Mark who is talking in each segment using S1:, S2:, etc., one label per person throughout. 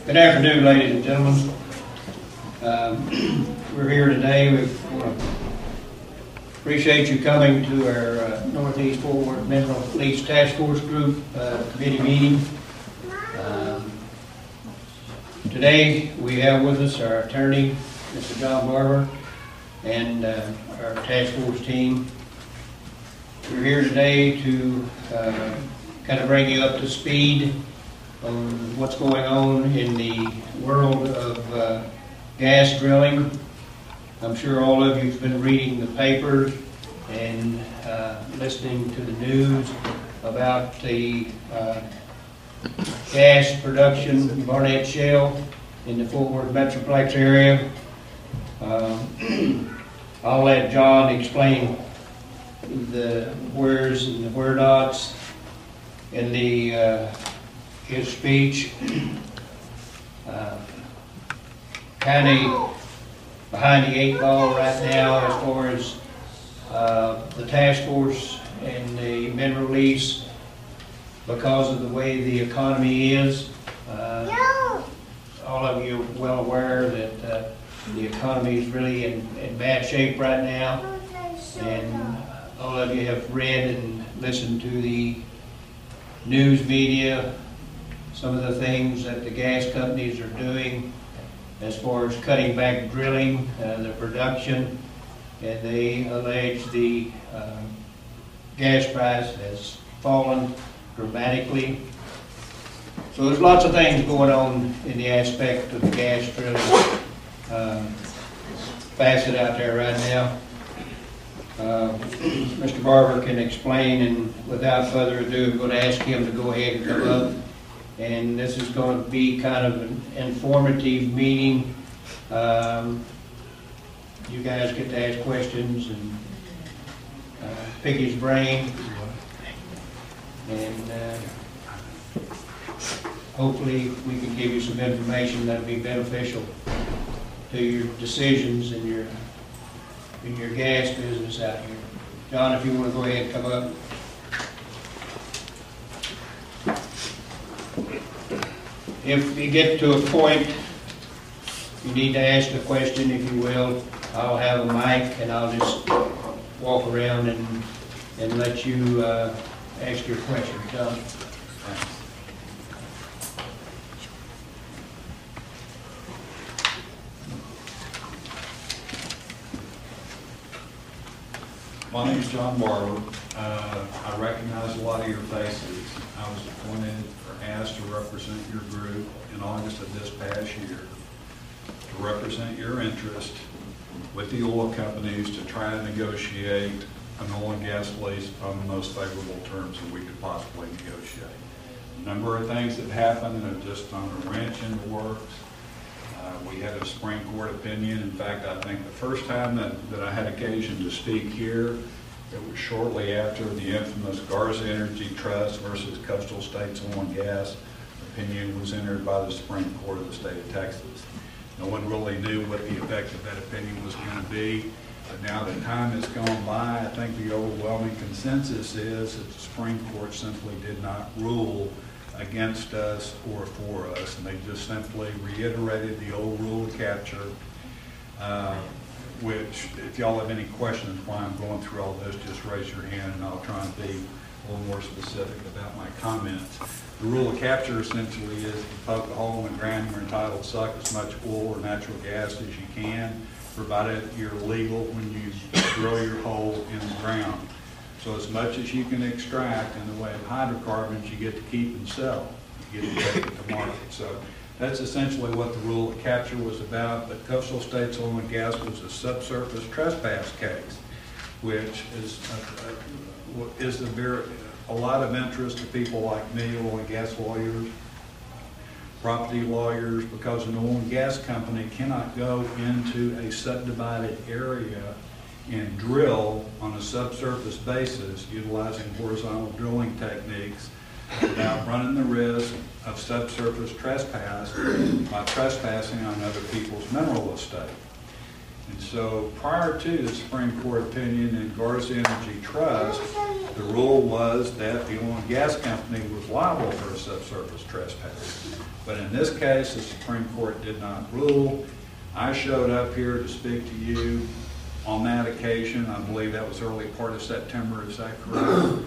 S1: Good afternoon, ladies and gentlemen. We're here today. We want to appreciate you coming to our Northeast Fort Worth Mineral Lease Task Force Group committee meeting. Today we have with us our attorney, Mr. John Barber, and our task force team. We're here today to kind of bring you up to speed on what's going on in the world of gas drilling. I'm sure all of you have been reading the papers and listening to the news about the gas production in Barnett Shale in the Fort Worth Metroplex area. I'll let John explain the wheres and the where nots in the his speech. Kind of behind the eight ball right now as far as the task force and the mineral lease because of the way the economy is. All of you are well aware that the economy is really in bad shape right now, and all of you have read and listened to the news media, some of the things that the gas companies are doing as far as cutting back drilling, the production, and they allege the gas price has fallen dramatically. So there's lots of things going on in the aspect of the gas drilling facet out there right now. Mr. Barber can explain, and without further ado, I'm going to ask him to go ahead and come up. And this is going to be kind of an informative meeting. You guys get to ask questions and pick his brain. And hopefully we can give you some information that will be beneficial to your decisions in your gas business out here. John, if you want to go ahead and come up. If you get to a point you need to ask a question, if you will, I'll have a mic and I'll just walk around and let you ask your question. John.
S2: My name is John Barber. I recognize a lot of your faces. I was appointed or asked to represent your group in August of this past year to represent your interest with the oil companies to try and negotiate an oil and gas lease on the most favorable terms that we could possibly negotiate. A number of things that happened that are just on a wrench in the works. We had a Supreme Court opinion. In fact, I think the first time that I had occasion to speak here, it was shortly after the infamous Garza Energy Trust versus Coastal States Oil and Gas opinion was entered by the Supreme Court of the state of Texas. No one really knew what the effect of that opinion was going to be. But now that time has gone by, I think the overwhelming consensus is that the Supreme Court simply did not rule against us or for us, and they just simply reiterated the old rule of capture, which, if y'all have any questions why I'm going through all this, just raise your hand and I'll try and be a little more specific about my comments. The rule of capture essentially is if you poke a hole in the ground, you're entitled to suck as much oil or natural gas as you can, provided you're legal when you drill your hole in the ground. So as much as you can extract in the way of hydrocarbons, you get to keep and sell. You get to take it to market. So that's essentially what the rule of capture was about. But Coastal States Oil and Gas was a subsurface trespass case, which is a lot of interest to people like me, oil and gas lawyers, property lawyers, because an oil and gas company cannot go into a subdivided area and drill on a subsurface basis utilizing horizontal drilling techniques without running the risk of subsurface trespass by trespassing on other people's mineral estate. And so prior to the Supreme Court opinion in Garza Energy Trust, the rule was that the oil and gas company was liable for a subsurface trespass. But in this case, the Supreme Court did not rule. I showed up here to speak to you on that occasion. I believe that was early part of September, is that correct?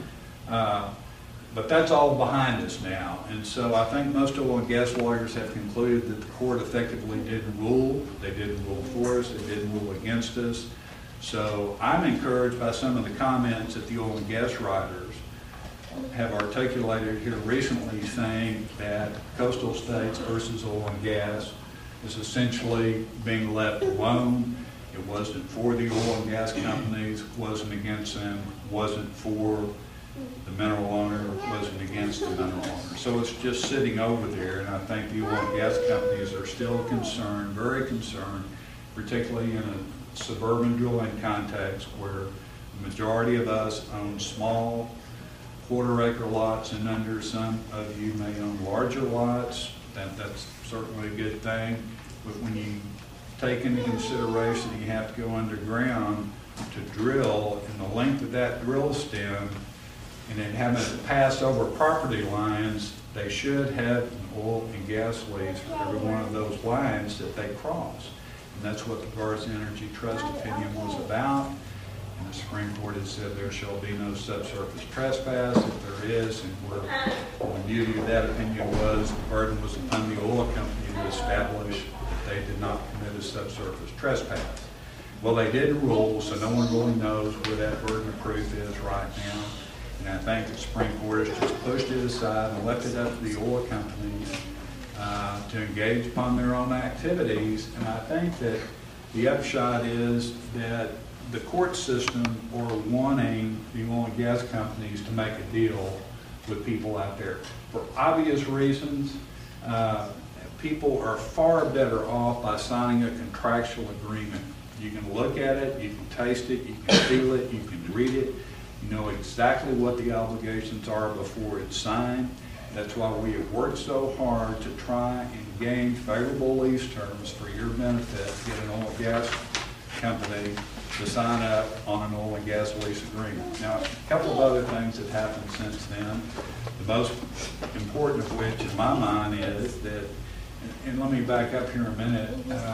S2: But that's all behind us now. And so I think most oil and gas lawyers have concluded that the court effectively didn't rule. They didn't rule for us. They didn't rule against us. So I'm encouraged by some of the comments that the oil and gas writers have articulated here recently, saying that coastal states versus oil and gas is essentially being left alone. It wasn't for the oil and gas companies, wasn't against them, wasn't for the mineral owner, wasn't against the mineral owner. So it's just sitting over there, and I think the oil and gas companies are still concerned, very concerned, particularly in a suburban drilling context where the majority of us own small quarter-acre lots and under. Some of you may own larger lots. That's certainly a good thing. But when you take into consideration you have to go underground to drill, and the length of that drill stem, and then having to pass over property lines, they should have an oil and gas lease for every one of those lines that they cross. And that's what the Garza Energy Trust opinion was about. And the Supreme Court has said there shall be no subsurface trespass. If there is, and the beauty of that opinion was the burden was upon the oil company to establish that they did not commit a subsurface trespass. Well, they didn't rule, so no one really knows where that burden of proof is right now. And I think the Supreme Court has just pushed it aside and left it up to the oil companies to engage upon their own activities. And I think that the upshot is that the court system are wanting the oil and gas companies to make a deal with people out there. For obvious reasons, people are far better off by signing a contractual agreement. You can look at it, you can taste it, you can feel it, you can read it. You know exactly what the obligations are before it's signed. That's why we have worked so hard to try and gain favorable lease terms for your benefit to get an oil and gas company to sign up on an oil and gas lease agreement. Now, a couple of other things have happened since then. The most important of which, in my mind, is that, and let me back up here a minute,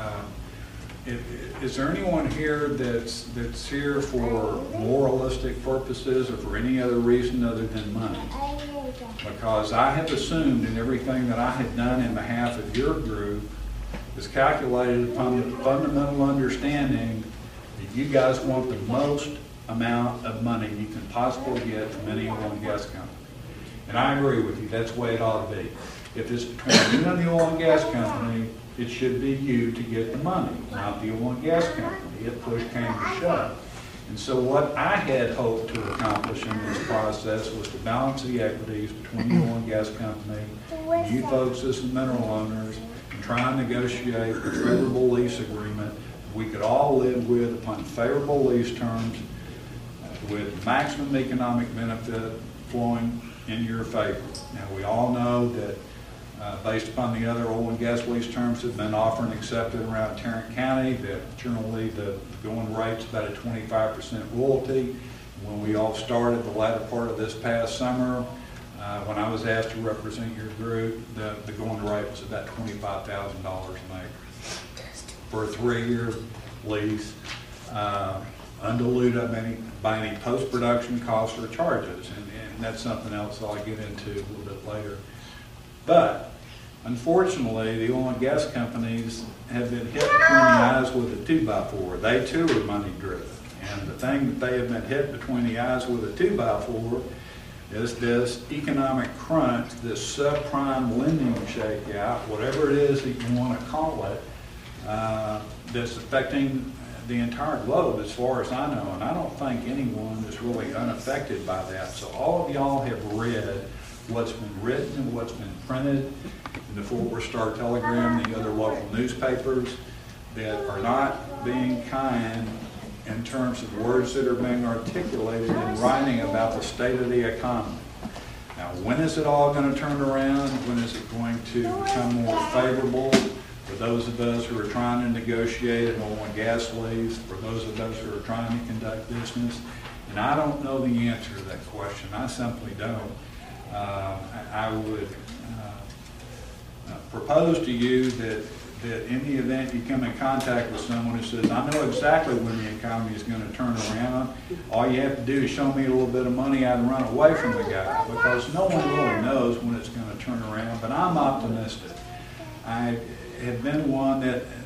S2: is there anyone here that's here for moralistic purposes or for any other reason other than money? Because I have assumed in everything that I had done in behalf of your group is calculated upon the fundamental understanding that you guys want the most amount of money you can possibly get from any oil and gas company. And I agree with you, that's the way it ought to be. If it's between you and the oil and gas company, it should be you to get the money, not the oil and gas company. If push came to shove. And so what I had hoped to accomplish in this process was to balance the equities between the oil and gas company, you folks as the mineral owners, and try and negotiate a favorable lease agreement we could all live with upon favorable lease terms with maximum economic benefit flowing in your favor. Now, we all know that based upon the other oil and gas lease terms that have been offered and accepted around Tarrant County, that generally the going rate's about a 25% royalty. When we all started the latter part of this past summer, when I was asked to represent your group, the going rate was about $25,000 an acre for a 3-year lease, undiluted by any post-production costs or charges. And that's something else I'll get into a little bit later. But unfortunately, the oil and gas companies have been hit between the eyes with a 2x4. They too are money driven. And the thing that they have been hit between the eyes with a 2x4 is this economic crunch, this subprime lending shakeout, whatever it is that you want to call it, that's affecting the entire globe as far as I know. And I don't think anyone is really unaffected by that. So all of y'all have read what's been written and what's been printed in the Fort Worth Star-Telegram and the other local newspapers that are not being kind in terms of words that are being articulated in writing about the state of the economy. Now, when is it all going to turn around? When is it going to become more favorable for those of us who are trying to negotiate an oil and gas lease, for those of us who are trying to conduct business. And I don't know the answer to that question. I simply don't. I would propose to you that in the event you come in contact with someone who says, I know exactly when the economy is going to turn around, all you have to do is show me a little bit of money, I'd run away from the guy, because no one really knows when it's going to turn around. But I'm optimistic. I have been one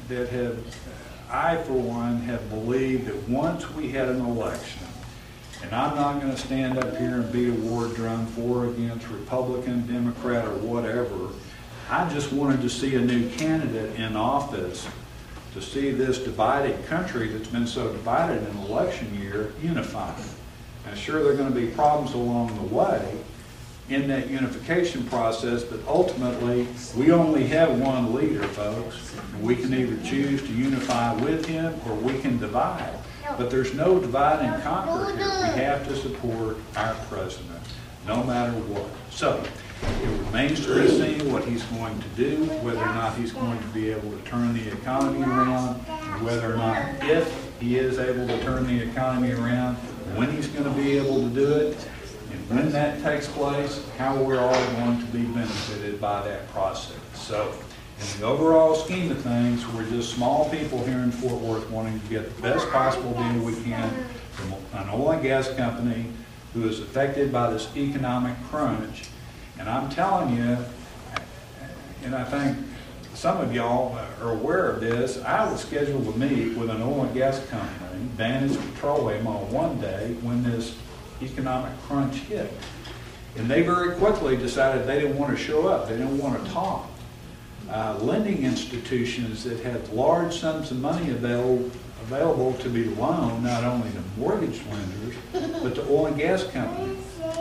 S2: I for one have believed that once we had an election, and I'm not going to stand up here and beat a war drum for or against Republican, Democrat, or whatever. I just wanted to see a new candidate in office, to see this divided country that's been so divided in an election year unified. And sure, there are going to be problems along the way in that unification process, but ultimately, we only have one leader, folks. And we can either choose to unify with him or we can divide. But there's no divide and conquer here. We have to support our president, no matter what. So, it remains to be seen what he's going to do, whether or not he's going to be able to turn the economy around, whether or not, if he is able to turn the economy around, when he's going to be able to do it, and when that takes place, how we're all going to be benefited by that process. So, in the overall scheme of things, we're just small people here in Fort Worth wanting to get the best possible deal we can from an oil and gas company who is affected by this economic crunch. And I'm telling you, and I think some of y'all are aware of this, I was scheduled to meet with an oil and gas company, Vantage Petroleum, on one day when this economic crunch hit. And they very quickly decided they didn't want to show up. They didn't want to talk. Lending institutions that had large sums of money available to be loaned, not only to mortgage lenders, but to oil and gas companies.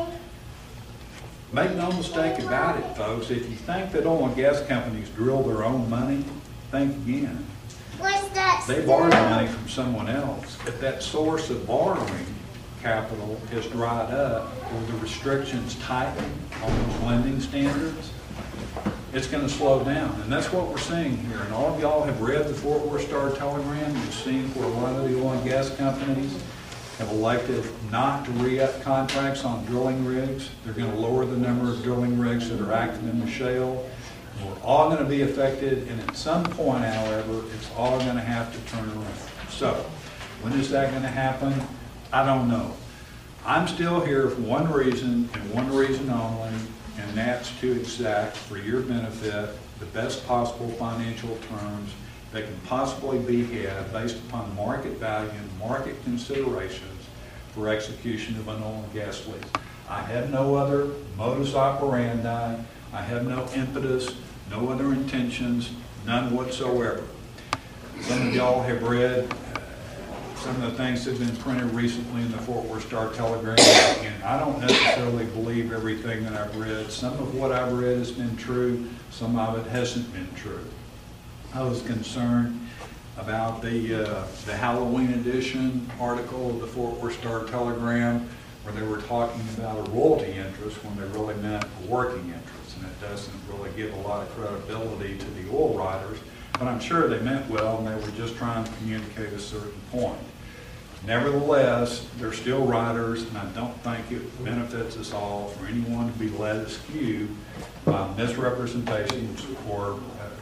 S2: Make no mistake about it, folks. If you think that oil and gas companies drill their own money, think again. They borrow money from someone else. If that source of borrowing capital has dried up or the restrictions tighten on those lending standards, it's going to slow down. And that's what we're seeing here. And all of y'all have read the Fort Worth Star-Telegram. You've seen where a lot of the oil and gas companies have elected not to re-up contracts on drilling rigs. They're going to lower the number of drilling rigs that are active in the shale. We're all going to be affected, and at some point, however, it's all going to have to turn around. So, when is that going to happen? I don't know. I'm still here for one reason, and one reason only, and that's to exact, for your benefit, the best possible financial terms that can possibly be had based upon market value and market considerations for execution of an oil and gas lease. I have no other modus operandi. I have no impetus, no other intentions, none whatsoever. Some of y'all have read some of the things that have been printed recently in the Fort Worth Star-Telegram, and I don't necessarily believe everything that I've read. Some of what I've read has been true, some of it hasn't been true. I was concerned about the Halloween edition article of the Fort Worth Star-Telegram where they were talking about a royalty interest when they really meant a working interest, and it doesn't really give a lot of credibility to the oil riders, but I'm sure they meant well and they were just trying to communicate a certain point. Nevertheless, they're still riders, and I don't think it benefits us all for anyone to be led askew by misrepresentations or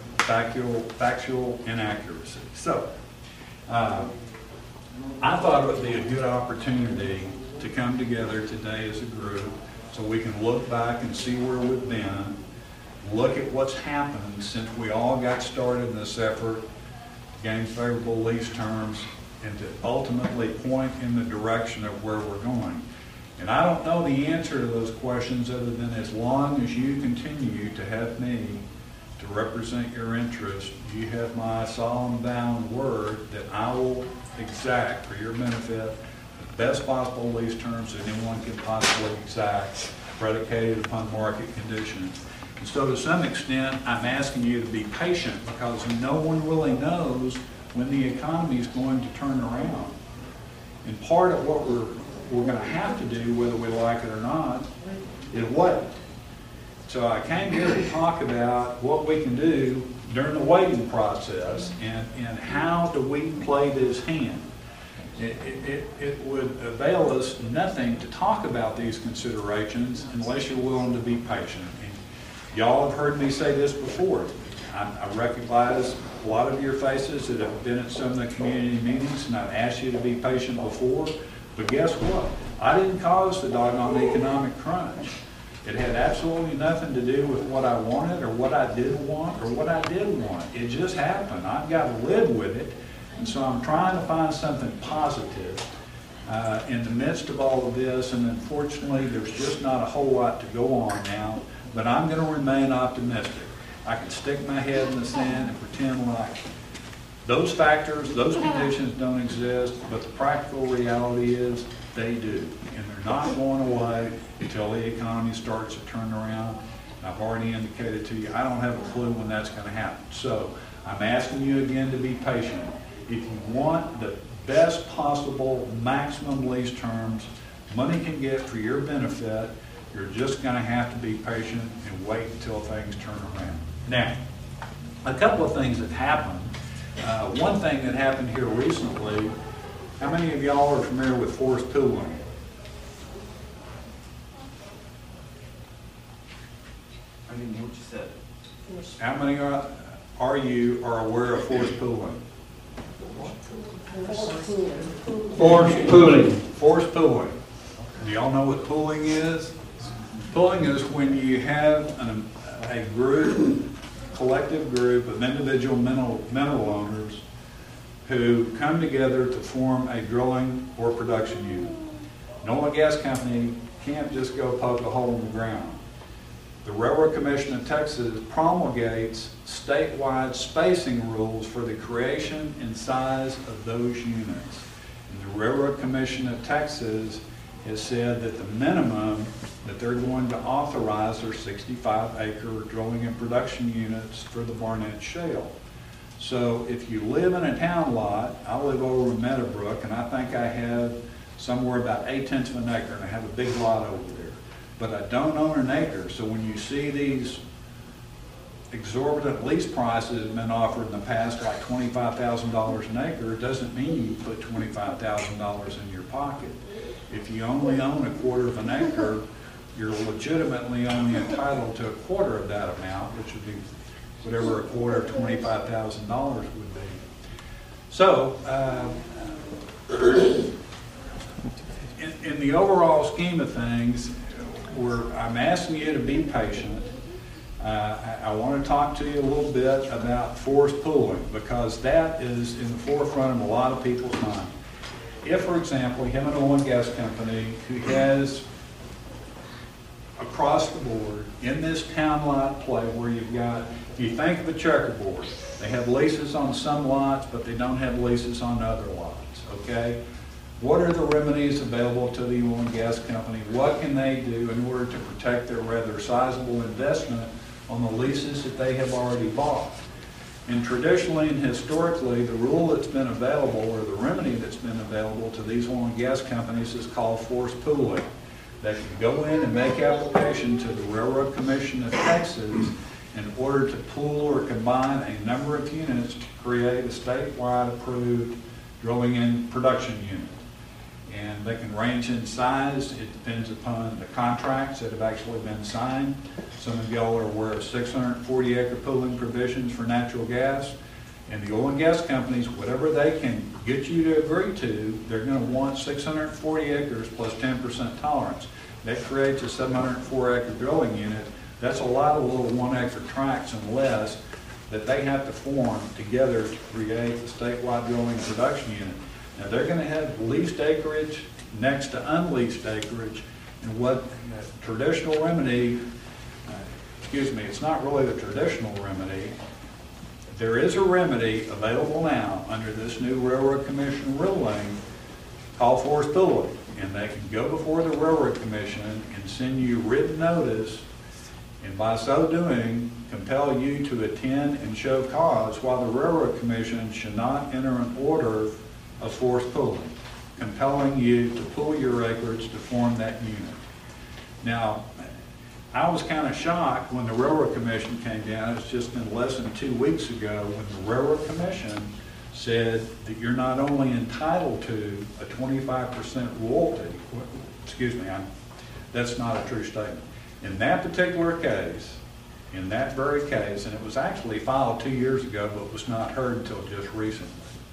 S2: factual inaccuracy. So, I thought it would be a good opportunity to come together today as a group so we can look back and see where we've been, look at what's happened since we all got started in this effort to gain favorable lease terms and to ultimately point in the direction of where we're going. And I don't know the answer to those questions other than as long as you continue to have me to represent your interest, you have my solemn bound word that I will exact for your benefit the best possible lease terms that anyone can possibly exact, predicated upon market conditions. And so to some extent, I'm asking you to be patient because no one really knows when the economy is going to turn around. And part of what we're going to have to do, whether we like it or not, is what? So I came here to talk about what we can do during the waiting process and how do we play this hand. It would avail us nothing to talk about these considerations unless you're willing to be patient. And y'all have heard me say this before. I recognize a lot of your faces that have been at some of the community meetings, and I've asked you to be patient before, but guess what? I didn't cause the doggone economic crunch. It had absolutely nothing to do with what I wanted or what I didn't want or what I did want. It just happened. I've got to live with it. And so I'm trying to find something positive in the midst of all of this, and unfortunately there's just not a whole lot to go on now, but I'm going to remain optimistic. I can stick my head in the sand and pretend like those factors, those conditions don't exist, but the practical reality is they do, and they're not going away until the economy starts to turn around. And I've already indicated to you, I don't have a clue when that's going to happen. So I'm asking you again to be patient. If you want the best possible maximum lease terms money can get for your benefit, you're just going to have to be patient and wait until things turn around. Now, a couple of things that happened. One thing that happened here recently, how many of y'all are familiar with forced pooling?
S3: I didn't know what you said.
S2: How many are you aware of forced pooling?
S1: Forced pooling.
S2: Forced pooling. Do y'all know what pooling is? Pooling is when you have a group, collective group of individual mineral owners who come together to form a drilling or production unit. An oil and gas company can't just go poke a hole in the ground. The Railroad Commission of Texas promulgates statewide spacing rules for the creation and size of those units. And the Railroad Commission of Texas has said that the minimum that they're going to authorize are 65-acre drilling and production units for the Barnett Shale. So if you live in a town lot, I live over in Meadowbrook, and I think I have somewhere about 8/10 of an acre, and I have a big lot over there. But I don't own an acre, so when you see these exorbitant lease prices that have been offered in the past, like $25,000 an acre, it doesn't mean you put $25,000 in your pocket. If you only own a quarter of an acre, you're legitimately only entitled to a quarter of that amount, which would be whatever a quarter of $25,000 would be. So, in the overall scheme of things, I'm asking you to be patient. I want to talk to you a little bit about forced pooling, because that is in the forefront of a lot of people's mind. If, for example, you have an oil and gas company who has, across the board, in this town lot play where you've got, if you think of a checkerboard, they have leases on some lots, but they don't have leases on other lots, okay? What are the remedies available to the oil and gas company? What can they do in order to protect their rather sizable investment on the leases that they have already bought? And traditionally and historically, the rule that's been available, or the remedy that's been available to these oil and gas companies, is called forced pooling. They can go in and make application to the Railroad Commission of Texas in order to pool or combine a number of units to create a statewide approved drilling and production unit. And they can range in size. It depends upon the contracts that have actually been signed. Some of y'all are aware of 640-acre pooling provisions for natural gas. And the oil and gas companies, whatever they can get you to agree to, they're going to want 640 acres plus 10% tolerance. That creates a 704-acre drilling unit. That's a lot of little 1-acre tracts and less that they have to form together to create a statewide drilling production unit. Now, they're going to have leased acreage next to unleased acreage, and what traditional remedy, it's not really the traditional remedy. There is a remedy available now under this new Railroad Commission ruling called forced pooling, and they can go before the Railroad Commission and send you written notice, and by so doing, compel you to attend and show cause, while the Railroad Commission should not enter an order of forced pooling, compelling you to pool your acreage to form that unit. Now, I was kind of shocked when the Railroad Commission came down. It's just been less than 2 weeks ago when the Railroad Commission said that you're not only entitled to a 25% royalty, excuse me, that's not a true statement. In that particular case, in that very case, and it was actually filed 2 years ago, but was not heard until just recently.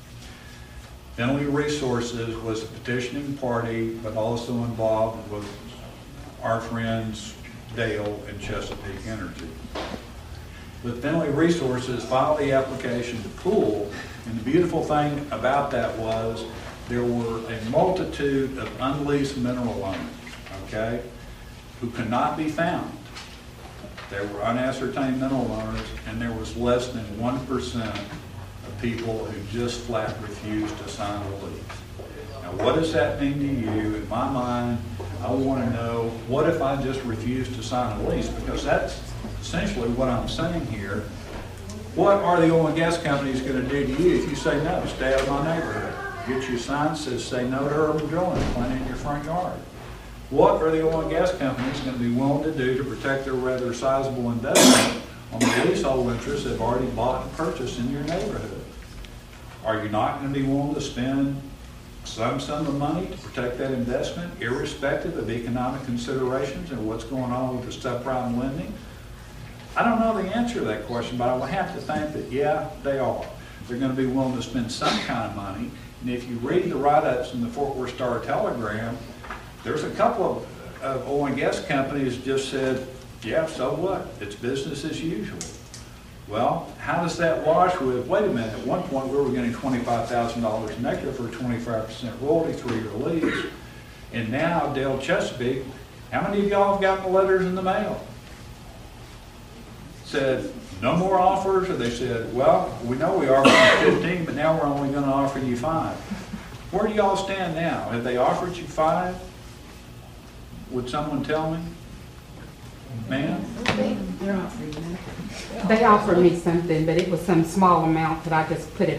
S2: Finley Resources was a petitioning party, but also involved with our friends Dale and Chesapeake Energy. But Finley Resources filed the application to pool, and the beautiful thing about that was there were a multitude of unleased mineral owners, okay, who could not be found. There were unascertained mineral owners, and there was less than 1% of people who just flat refused to sign a lease. Now, what does that mean to you? In my mind, I want to know, what if I just refuse to sign a lease? Because that's essentially what I'm saying here. What are the oil and gas companies going to do to you if you say no? Stay out of my neighborhood. Get your sign that says say no to urban drilling, plant it in your front yard. What are the oil and gas companies going to be willing to do to protect their rather sizable investment on the leasehold interests they've already bought and purchased in your neighborhood? Are you not going to be willing to spend some sum of money to protect that investment, irrespective of economic considerations and what's going on with the subprime lending? I don't know the answer to that question, but I will have to think that, yeah, they are. They're going to be willing to spend some kind of money. And if you read the write-ups in the Fort Worth Star-Telegram, there's a couple of oil and gas companies just said, yeah, so what? It's business as usual. Well, how does that wash with, wait a minute, at one point we were getting $25,000 negative for a 25% royalty 3-year lease, and now Dale Chesapeake, how many of y'all have gotten the letters in the mail? Said, no more offers, or they said, well, we know we offered you 15, but now we're only going to offer you 5. Where do y'all stand now? Have they offered you 5? Would someone tell me? Ma'am?
S4: They offered me something, but it was some small amount that I just put it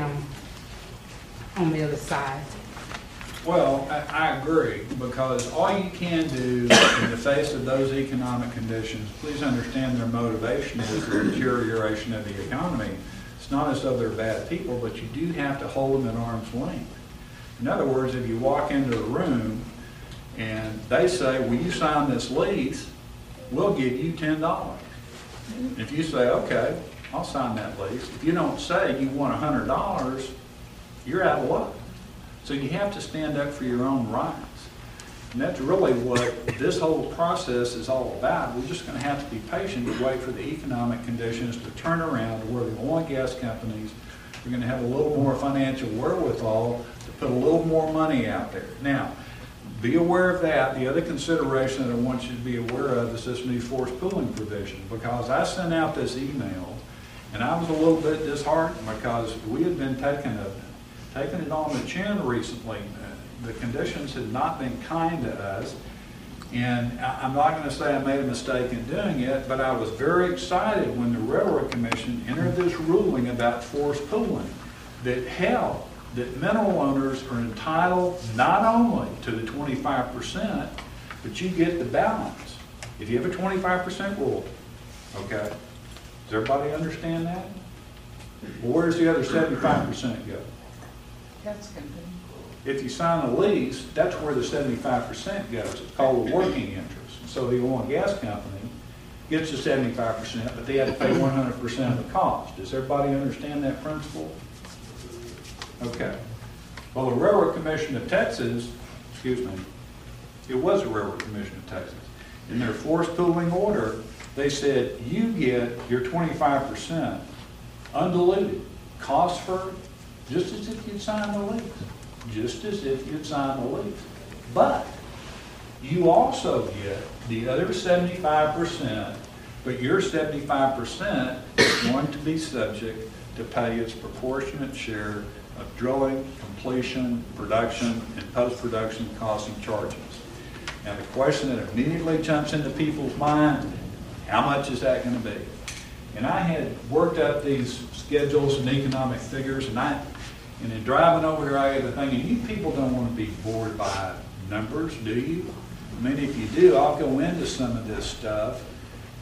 S4: on the other side.
S2: Well, I agree, because all you can do in the face of those economic conditions, please understand their motivation is the deterioration of the economy. It's not as though they're bad people, but you do have to hold them at arm's length. In other words, if you walk into a room and they say, will you sign this lease, we'll give you $10. If you say, okay, I'll sign that lease. If you don't say you want $100, you're out of luck. So you have to stand up for your own rights. And that's really what this whole process is all about. We're just going to have to be patient to wait for the economic conditions to turn around to where the oil and gas companies are going to have a little more financial wherewithal to put a little more money out there. Now, be aware of that. The other consideration that I want you to be aware of is this new forced pooling provision, because I sent out this email and I was a little bit disheartened because we had been taking it on the chin recently. The conditions had not been kind to us, and I'm not going to say I made a mistake in doing it, but I was very excited when the Railroad Commission entered this ruling about forced pooling that held that mineral owners are entitled not only to the 25%, but you get the balance. If you have a 25% royalty, okay? Does everybody understand that? Well, where does the other 75% go?
S4: That's good.
S2: If you sign a lease, that's where the 75% goes. It's called the working interest. So the oil and gas company gets the 75%, but they have to pay 100% of the cost. Does everybody understand that principle? Okay. Well, the Railroad Commission of Texas, excuse me, it was the Railroad Commission of Texas. In their forced pooling order, they said you get your 25% undiluted, cost-free, just as if you'd signed the lease. Just as if you'd signed the lease. But you also get the other 75%, but your 75% is going to be subject to pay its proportionate share of drilling, completion, production, and post-production costs and charges. Now the question that immediately jumps into people's mind, how much is that going to be? And I had worked up these schedules and economic figures, and in driving over here, I got thinking, you people don't want to be bored by numbers, do you? I mean, if you do, I'll go into some of this stuff.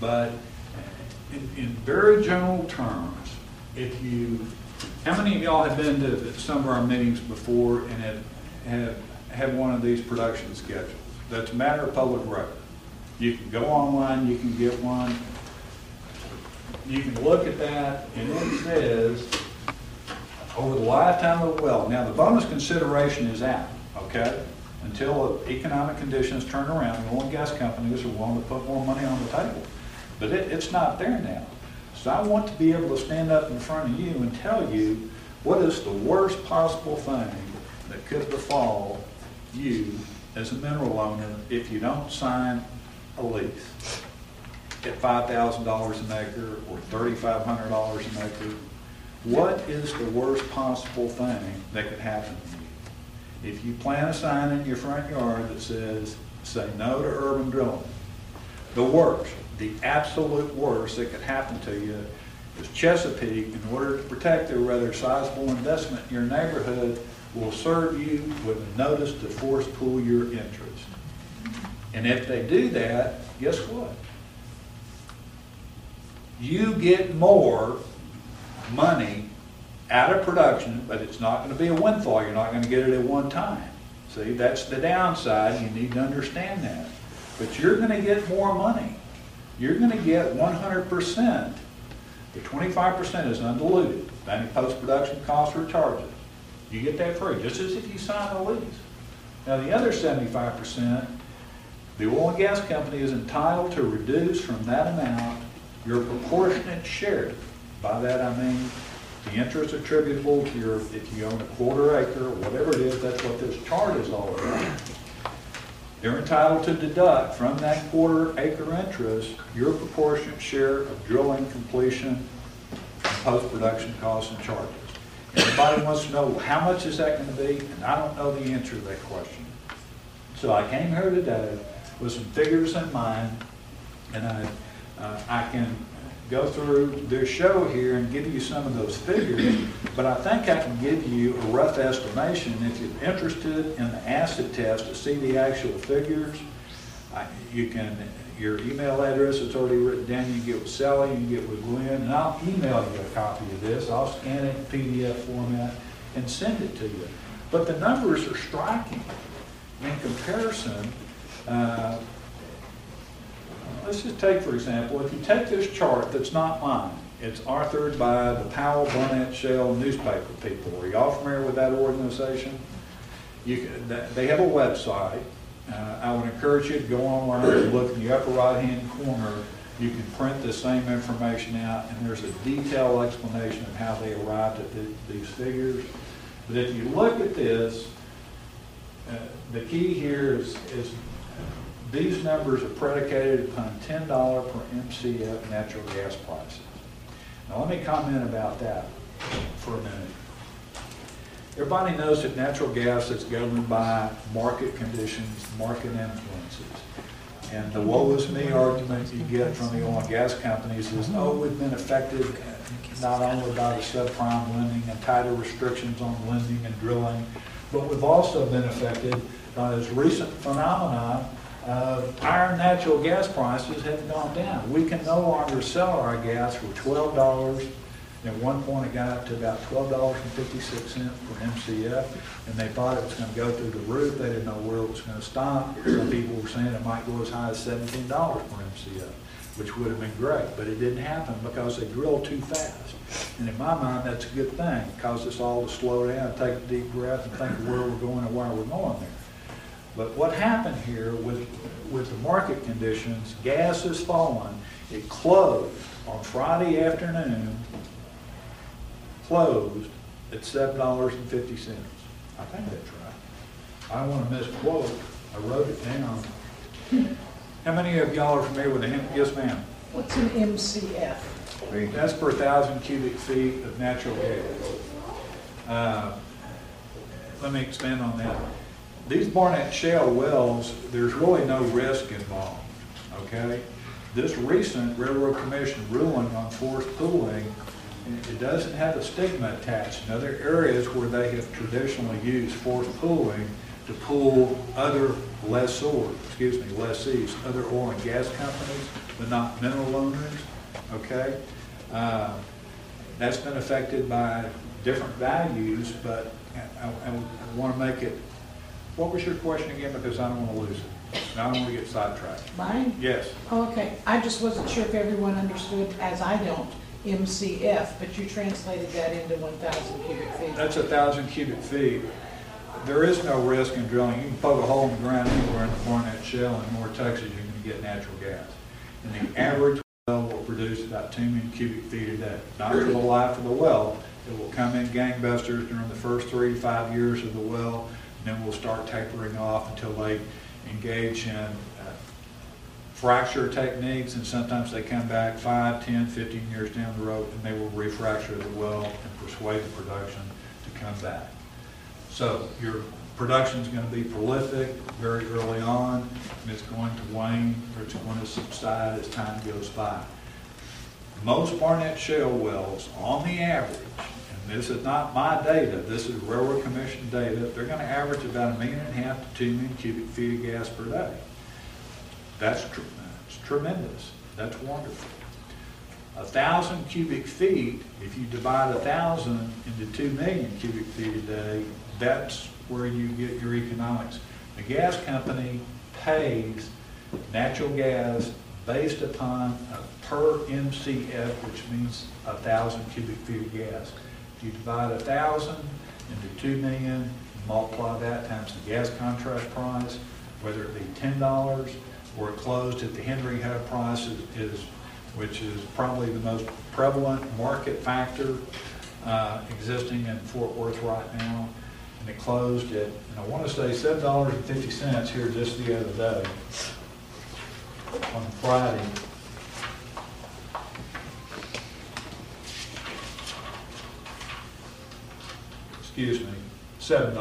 S2: But in very general terms, how many of y'all have been to some of our meetings before and have had one of these production schedules? That's a matter of public record. You can go online, you can get one. You can look at that, and it says, over the lifetime of the well. Now, the bonus consideration is out, okay? Until economic conditions turn around, the oil and gas companies are willing to put more money on the table. But it's not there now. So I want to be able to stand up in front of you and tell you what is the worst possible thing that could befall you as a mineral owner if you don't sign a lease at $5,000 an acre or $3,500 an acre. What is the worst possible thing that could happen to you? If you plant a sign in your front yard that says, say no to urban drilling, the worst, the absolute worst that could happen to you is Chesapeake, in order to protect their rather sizable investment in your neighborhood, will serve you with a notice to force pool your interest. And if they do that, guess what? You get more money out of production, but it's not going to be a windfall. You're not going to get it at one time. See, that's the downside. You need to understand that. But you're going to get more money. You're going to get 100%. The 25% is undiluted. Any post-production costs or charges. You get that free, just as if you sign a lease. Now, the other 75%, the oil and gas company is entitled to reduce from that amount your proportionate share. By that I mean the interest attributable to your, if you own a quarter acre or whatever it is, that's what this chart is all about. They're entitled to deduct from that quarter acre interest your proportionate share of drilling, completion, and post-production costs and charges. Everybody wants to know how much is that going to be, and I don't know the answer to that question. So I came here today with some figures in mind, and I can go through this show here and give you some of those figures, but I think I can give you a rough estimation. If you're interested in the acid test to see the actual figures, you can, your email address is already written down. You can get with Sally, you can get with Glenn, and I'll email you a copy of this. I'll scan it in PDF format and send it to you. But the numbers are striking in comparison. Let's just take, for example, if you take this chart that's not mine, it's authored by the Powell Barnett Shale newspaper people. Are y'all familiar with that organization? They have a website. I would encourage you to go online and look in the upper right-hand corner. You can print the same information out, and there's a detailed explanation of how they arrived at these figures. But if you look at this, the key here is these numbers are predicated upon $10 per MCF natural gas prices. Now let me comment about that for a minute. Everybody knows that natural gas is governed by market conditions, market influences. And the woe is me argument you get from the oil and gas companies is, oh, we've been affected not only by the subprime lending and tighter restrictions on lending and drilling, but we've also been affected by this recent phenomenon of our natural gas prices have gone down. We can no longer sell our gas for $12. At one point it got up to about $12.56 per MCF, and they thought it was going to go through the roof. They didn't know where it was going to stop. Some people were saying it might go as high as $17 per MCF, which would have been great, but it didn't happen because they drilled too fast. And in my mind, that's a good thing. It caused us all to slow down, take a deep breath, and think of where we're going and why we're going there. But what happened here with the market conditions, gas has fallen. It closed on Friday afternoon, closed at $7.50. I think that's right. I don't want to misquote. I wrote it down. How many of y'all are familiar with the yes, ma'am?
S5: What's an MCF?
S2: That's per 1,000 cubic feet of natural gas. Let me expand on that. These Barnett Shale wells, there's really no risk involved, okay? This recent Railroad Commission ruling on forced pooling, it doesn't have a stigma attached. In other areas where they have traditionally used forced pooling
S6: to pull other lessees, other oil and gas companies, but not mineral owners, okay? That's been affected by different values, but I want to make it, what was your question again? Because I don't want to lose it. I don't want to get sidetracked.
S5: Mine?
S6: Yes.
S5: Oh, okay, I just wasn't sure if everyone understood, as I don't, MCF, but you translated that into 1,000 cubic feet.
S6: That's 1,000 cubic feet. There is no risk in drilling. You can poke a hole in the ground anywhere in the Barnett Shale in North Texas, you're going to get natural gas. And the average well will produce about 2 million cubic feet a day. Not for the life of the well. It will come in gangbusters during the first 3 to 5 years of the well, and then we'll start tapering off until they engage in fracture techniques, and sometimes they come back 5, 10, 15 years down the road, and they will refracture the well and persuade the production to come back. So your production is going to be prolific very early on, and it's going to wane, or it's going to subside as time goes by. Most Barnett Shale wells, on the average, and this is not my data, this is Railroad Commission data, they're going to average about 1.5 million to 2 million cubic feet of gas per day. That's tremendous. That's wonderful. 1,000 cubic feet, if you divide 1,000 into 2 million cubic feet a day, that's where you get your economics. The gas company pays natural gas based upon a per MCF, which means 1,000 cubic feet of gas. If you divide 1,000 into 2 million, multiply that times the gas contract price, whether it be $10 or it closed at the Henry Hub price, which is probably the most prevalent market factor existing in Fort Worth right now. And it closed at, and I want to say $7.50 here just the other day on Friday. Excuse me, $7,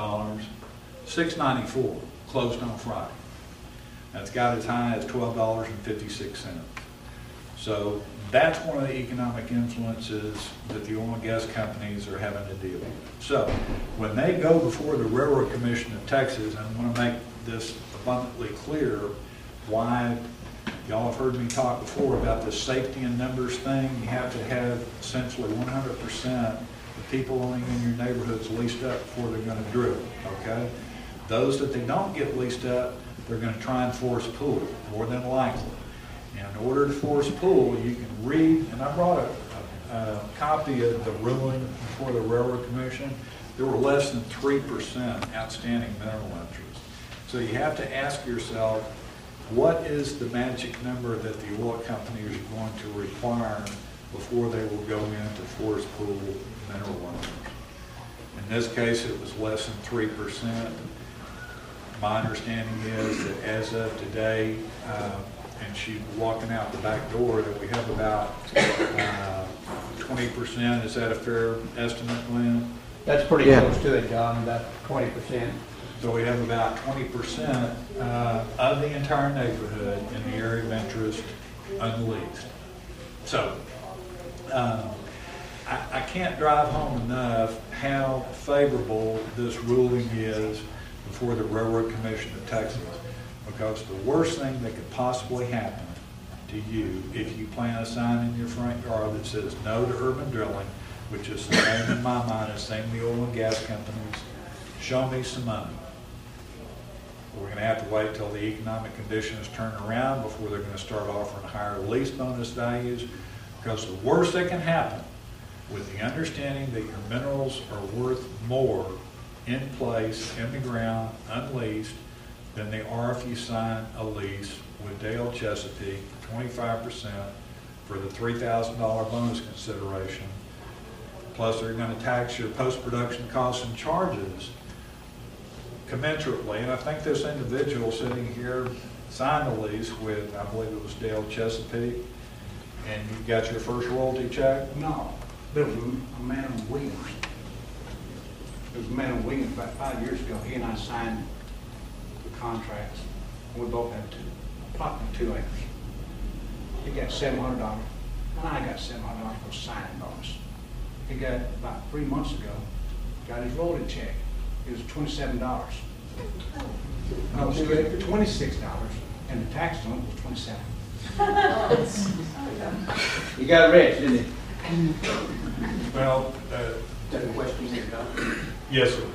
S6: $6.94 closed on Friday. That's got as high as $12.56. So that's one of the economic influences that the oil and gas companies are having to deal with. So when they go before the Railroad Commission of Texas, and I want to make this abundantly clear why y'all have heard me talk before about the safety in numbers thing. You have to have essentially 100% of people living in your neighborhoods leased up before they're going to drill, okay? Those that they don't get leased up, they're going to try and force pull, more than likely. And in order to force pull, you can read, and I brought a copy of the ruling before the Railroad Commission. There were less than 3% outstanding mineral interest. So you have to ask yourself, what is the magic number that the oil companies are going to require before they will go into force pull mineral interest? In this case, it was less than 3%. My understanding is that as of today, and she's walking out the back door, that we have about 20%. Is that a fair estimate, Glenn?
S1: That's pretty close to it, John, about 20%.
S6: So we have about 20% of the entire neighborhood in the area of interest unleased. So I can't drive home enough how favorable this ruling is before the Railroad Commission of Texas, because the worst thing that could possibly happen to you if you plant a sign in your front yard that says no to urban drilling, which is the same in my mind as saying the oil and gas companies, show me some money. We're going to have to wait till the economic conditions turn around before they're going to start offering higher lease bonus values, because the worst that can happen, with the understanding that your minerals are worth more in place, in the ground, unleased, than they are if you sign a lease with Dale Chesapeake, 25% for the $3,000 bonus consideration. Plus they're going to tax your post-production costs and charges commensurately. And I think this individual sitting here signed a lease with, I believe it was Dale Chesapeake, and you got your first royalty check?
S7: No, there was a man on Williams. There was a man on Williams about 5 years ago. He and I signed the contracts. We both had approximately 2 acres. He got $700, and I got $700 for signing bonus. He got, about 3 months ago, got his royalty check. It was $27. No, it's $26, and the tax on it was 27.
S1: You got rich, didn't you?
S6: Well, yes, sir.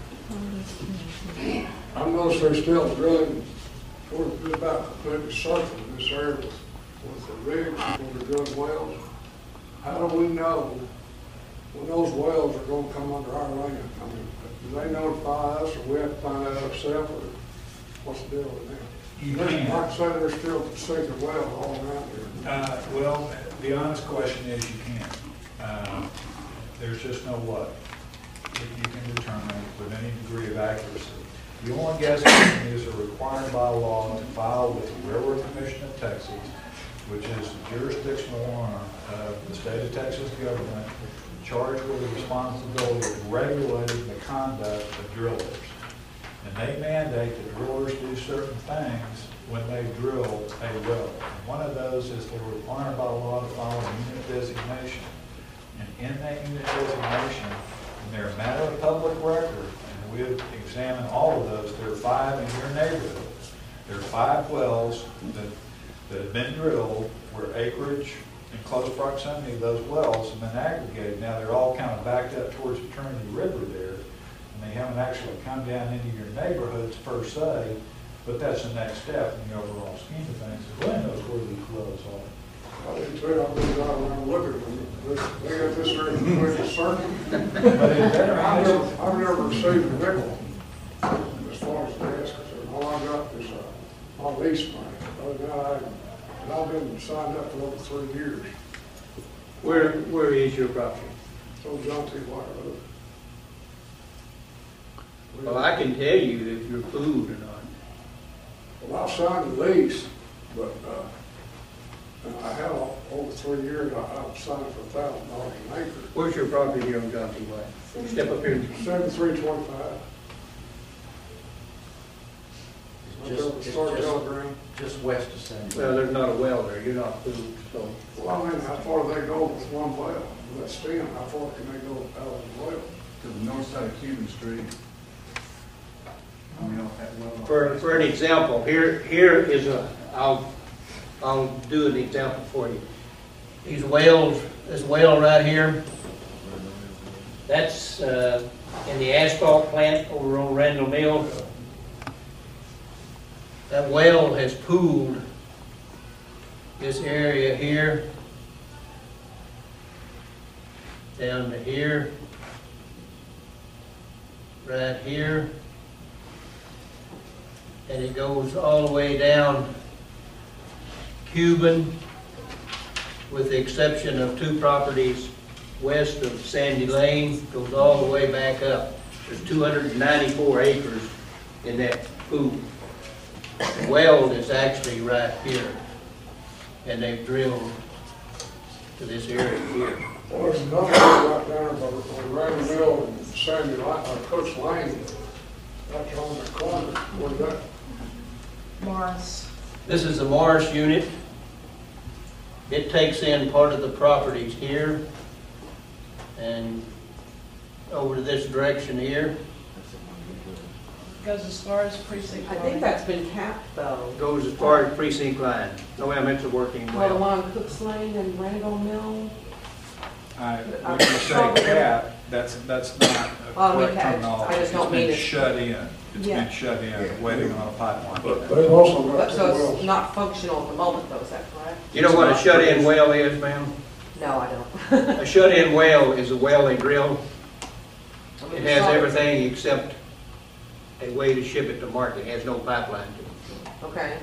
S8: I noticed they're still drilling toward about completely circle this area with the rigs when they're drilling wells. How do we know when those wells are gonna come under our land? I mean, do they notify us, or we have to find out ourselves, or what's the deal with them?
S6: You
S8: Like
S6: can.
S8: I said, there's still sinking wells all around here.
S6: Well, the honest question is you can't. There's just no way that you can determine with any degree of accuracy. The oil and gas companies are required by law to file with the Railroad Commission of Texas, which is the jurisdictional arm of the state of Texas government, charged with the responsibility of regulating the conduct of drillers. And they mandate that drillers do certain things when they drill a well. And one of those is they're required by law to follow a unit designation. And in that unit designation, and they're a matter of public record, and we've examined all of those, there are 5 in your neighborhood. There are 5 wells that have been drilled where acreage in close proximity to those wells have been aggregated. Now, they're all kind of backed up towards the Trinity River there, and they haven't actually come down into your neighborhoods per se, but that's the next step in the overall scheme of things. Glenn knows where these wells are.
S8: I didn't say I've been driving around looking at them. They got this area completely circle.
S6: But it better
S8: I've never received a nickel as far as the gas concerned. All I got is my lease money. Other than that, I've been signed up for over 3 years.
S1: Where is your property?
S8: So John T. White Road.
S1: Well, I can tell you if you're fooled or not.
S8: Well, I signed the lease, but I had over 3 years. I signed for $1,000 an acre.
S1: Where's your property here on John T. White? Step up here.
S8: 7325.
S3: Just west of San Diego.
S1: Well, there's not a well there, you're not fooled, so.
S8: Well, I mean, how far they go with one well? That's 10. How far can they go with 1,000 wells?
S2: To the north side of Cuban Street. I mean, off that well.
S1: For an example, here is I'll do an example for you. These wells, this well right here, that's in the asphalt plant over on Randall Mill. That well has pooled this area here, down to here, right here, and it goes all the way down Cuban, with the exception of 2 properties west of Sandy Lane, goes all the way back up. There's 294 acres in that pool. The well is actually right here, and they've drilled to this area here.
S8: Well, there's another one right there on Randall Mill and Sandy Cook's Lane. That's on the corner. Where's that?
S5: Morris.
S1: This is the Morris unit. It takes in part of the properties here and over to this direction here.
S5: Goes as far as precinct
S4: I
S5: line.
S4: think that's been capped though.
S1: Goes as far as precinct line. No, I meant it's a working
S4: Well, the
S1: well.
S4: one on Cooks Lane and Randall Mill.
S6: When you say cap, that's not a
S4: Well, we
S6: correct
S4: had-
S6: terminology.
S4: I just don't mean
S6: It's
S4: it-
S6: been shut in. It's
S4: Yeah.
S6: been shut in, waiting on a pipeline.
S8: But they've also got
S4: But
S8: 2
S4: so
S8: wells.
S4: it's not functional at the moment though, is that correct?
S1: You know what a shut-in well is, ma'am?
S4: No, I don't.
S1: A shut-in well is a well they drill. It has everything except a way to ship it to market. It has no pipeline to it.
S4: Okay.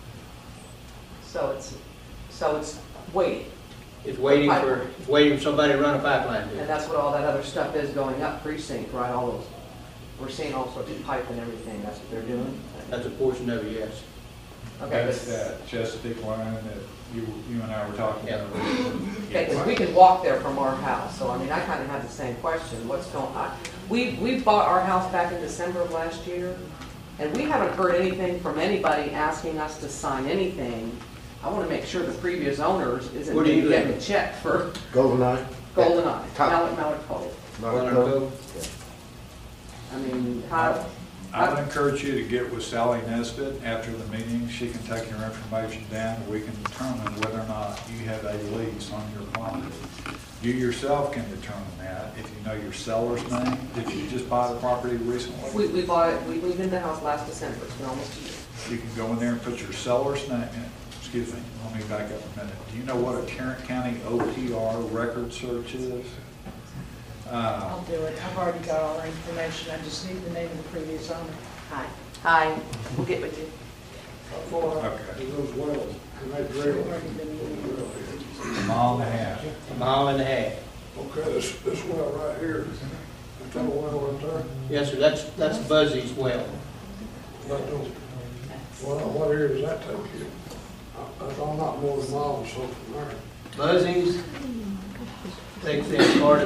S4: So it's waiting,
S1: It's waiting for somebody to run a pipeline to
S4: and
S1: it.
S4: that's what all that other stuff is going up precinct, right? All those, we're seeing all sorts of pipe and everything, that's what they're doing?
S1: That's a portion of it, yes.
S4: Okay,
S6: That's
S4: but-
S6: that Chesapeake line that you and I were talking about.
S4: Okay, because we can walk there from our house, so I mean, I kind of have the same question, what's going on? We bought our house back in December of last year, and we haven't heard anything from anybody asking us to sign anything. I want to make sure the previous owners isn't
S1: Where do you
S4: getting a
S1: live?
S4: check for
S9: Goldeneye?
S4: Goldeneye,
S9: Top.
S4: Mallard Cove.
S1: Mallard Cove?
S4: I mean, how,
S6: I would encourage you to get with Sally Nesbitt after the meeting. She can take your information down. We can determine whether or not you have a lease on your property. You yourself can determine that if you know your seller's name. Did you just buy the property recently?
S4: We bought it, we moved into the house last December, it's been almost a year.
S6: You can go in there and put your seller's name in. Excuse me, let me back up a minute. Do you know what a Tarrant County OPR record search is?
S5: I'll do it. I've already got all our information. I just need the name of the previous owner.
S4: Hi. Hi, we'll get with you.
S8: How far out
S6: Okay.
S8: to those wells, can they drill?
S6: A mile and a half.
S1: A mile and a half.
S8: Okay, this well right here, is that a well right there?
S1: Yes, sir, that's Buzzy's well.
S8: That don't, what area does that take you? I'm not more than a mile or so from there.
S1: Buzzy's takes in part of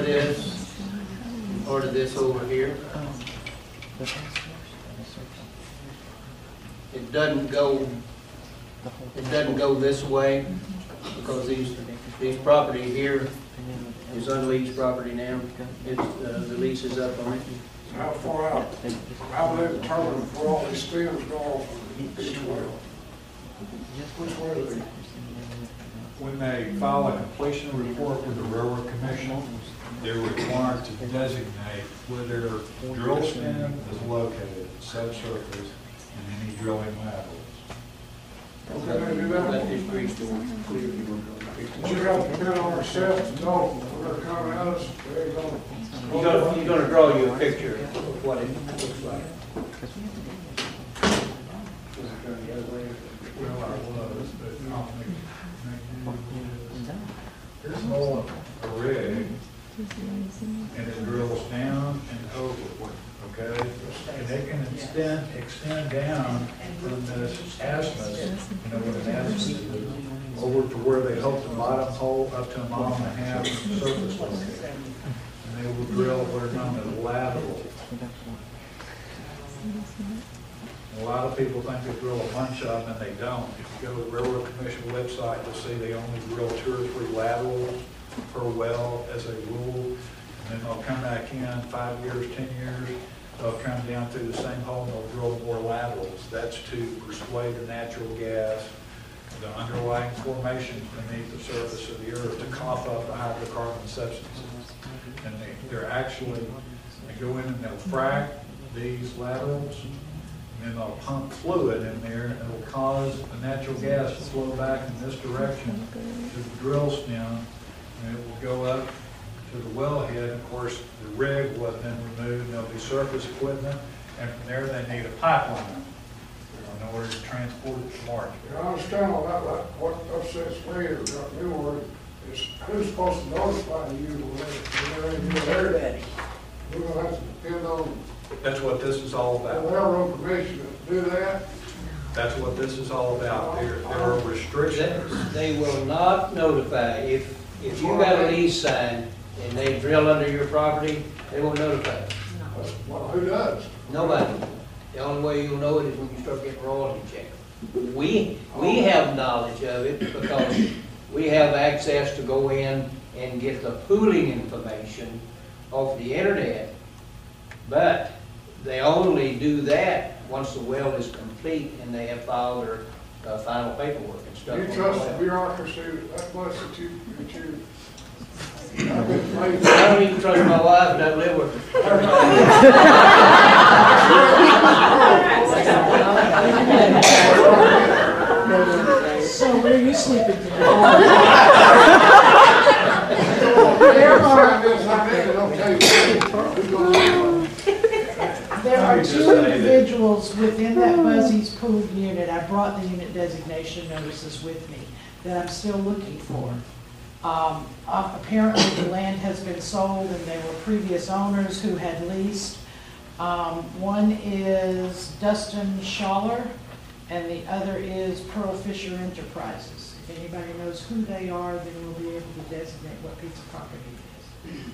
S1: this over here. It doesn't go this way because these property here is unleased property now. It's, the lease is up on it.
S8: How far out, how do they determine where all these stems go off of each well? Which way are they?
S6: When they file a completion report with the Railroad Commission, they're required to designate where their drill stem is located, subsurface, and any drilling laterals.
S8: Okay, they do that?
S1: Let this creek go clear.
S8: But you have to get on ourselves to know when they're coming at us, they're gonna.
S1: You're gonna draw you a picture of what it looks like.
S6: Well, I was, but I'll make here's a rig, and it drills down and over, okay? And it can extend down from this azimuth, you know what an azimuth is, over to where they hook the bottom hole up to a mile and a half from the surface level. And they will drill what are known as laterals. A lot of people think they drill a bunch of them, and they don't. If you go to the Railroad Commission website, you'll see they only drill 2 or 3 laterals per well as a rule. And then they'll come back in 5 years, 10 years, they'll come down through the same hole and they'll drill more laterals. That's to persuade the natural gas, the underlying formations beneath the surface of the earth to cough up the hydrocarbon substances. And they're actually, they go in and they'll frack these laterals, and then they'll pump fluid in there, and it'll cause the natural gas to flow back in this direction to the drill stem, and it will go up to the wellhead. Of course, the rig was then removed, and there'll be surface equipment, and from there they need a pipeline in order to transport it to market.
S8: I understand all that, like what upsets me or got me worried is who's supposed to notify you when they're in your area? We're gonna have to depend on
S6: That's what this is all
S8: the
S6: about.
S8: railroad commission to do that.
S6: That's what this is all about. There are restrictions.
S1: They will not notify, if you got a lease signed and they drill under your property, they won't notify you.
S8: Well, who does?
S1: Nobody. The only way you'll know it is when you start getting royalty checks. We have knowledge of it because we have access to go in and get the pooling information off the internet. But they only do that once the well is complete and they have filed their final paperwork and stuff.
S8: You
S1: on the
S8: trust the
S1: well.
S8: bureaucracy that much that you,
S1: I don't even trust my wife and I live with her.
S5: So where are you sleeping tonight? There are 2 individuals within that Buzzy's pool unit. I brought the unit designation notices with me that I'm still looking for. Apparently the land has been sold and they were previous owners who had leased. One is Dustin Schaller and the other is Pearl Fisher Enterprises. If anybody knows who they are, then we'll be able to designate what piece of property it is.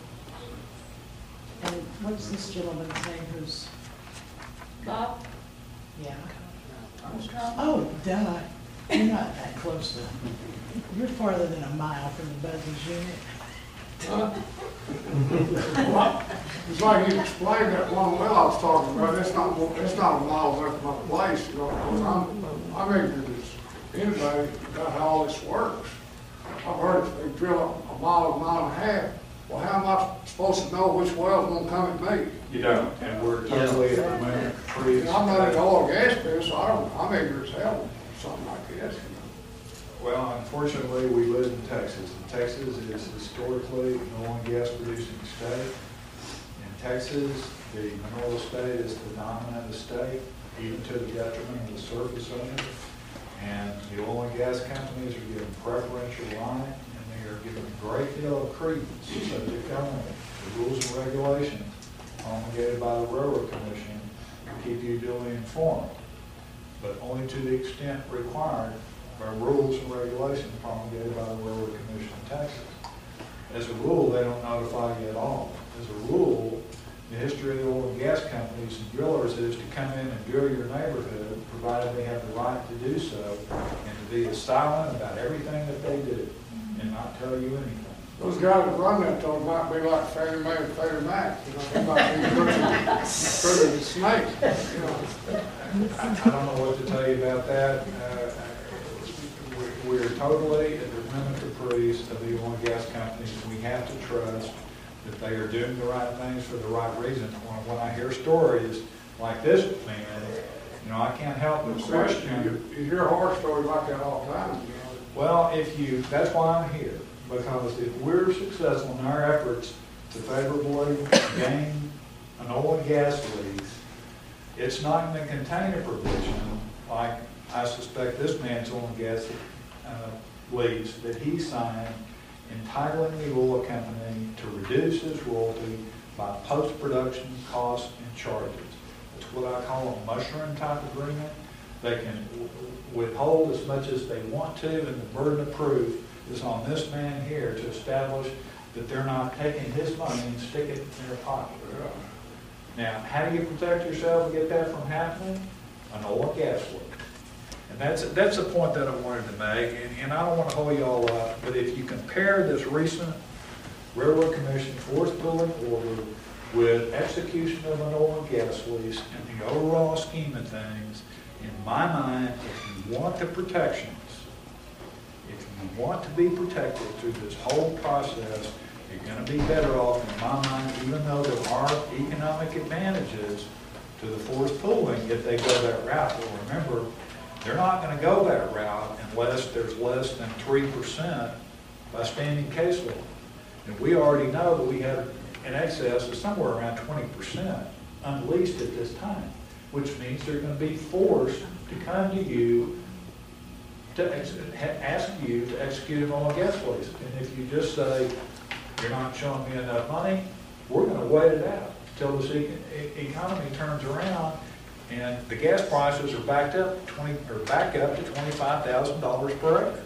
S5: And what's this gentleman's name who's?
S9: Bob?
S5: Yeah. Oh, duh. You're not that close to, you're farther than a mile from the Buzzy's unit.
S8: It's like you explained that one well I was talking about, it's not a mile away from my place, you know, 'cause I'm ignorant as anybody about how all this works. I've heard they drill a mile and a half. Well, how am I supposed to know which well's gonna come at me?
S6: You don't, and we're totally at the moment trees.
S8: I'm not in the oil and gas business, so I'm ignorant as hell, something like this, you know.
S6: Well, unfortunately, we live in Texas, and Texas is historically an oil and gas producing state. In Texas, the mineral estate is the dominant estate, even to the detriment of the surface owners. And the oil and gas companies are given preferential line, and they are given a great deal of credence subject only to rules and regulations promulgated by the Railroad Commission to keep you duly informed, but only to the extent required by rules and regulations promulgated by the Railroad Commission in Texas. As a rule, they don't notify you at all. As a rule, the history of the oil and gas companies and drillers is to come in and drill your neighborhood, provided they have the right to do so, and to be as silent about everything that they do, and not tell you anything.
S8: Those guys that run that though might be like Fannie Mae and Freddie Mac, you know, they might be pretty snake, you know.
S6: I don't know what to tell you about that. We're totally at the limit caprice of the oil and gas companies. We have to trust that they are doing the right things for the right reasons. When I hear stories like this man, you know, I can't help but question.
S8: You hear horror stories like that all the time, you know.
S6: Well, that's why I'm here, because if we're successful in our efforts to favorably gain an oil and gas lease, it's not going to contain a provision like I suspect this man's oil and gas lease that he signed, entitling the oil company to reduce his royalty by post-production costs and charges. It's what I call a mushroom type agreement. They can withhold as much as they want to, and the burden of proof is on this man here to establish that they're not taking his money and sticking it in their pocket. Now, how do you protect yourself and get that from happening? An oil and gas lease. And that's the point that I wanted to make, and I don't want to hold you all up, but if you compare this recent Railroad Commission forced pulling order with execution of an oil and gas lease in the overall scheme of things, in my mind, if you want the protections, if you want to be protected through this whole process, you're going to be better off, in my mind, even though there are economic advantages to the forced pooling if they go that route. Well, remember, they're not going to go that route unless there's less than 3% by standing case law. And we already know that we have in excess of somewhere around 20% unleased at this time, which means they're going to be forced to come to you to ask you to execute an oil and gas lease. And if you just say, you're not showing me enough money, we're going to wait it out until this economy turns around and the gas prices are back up to $25,000 per acre.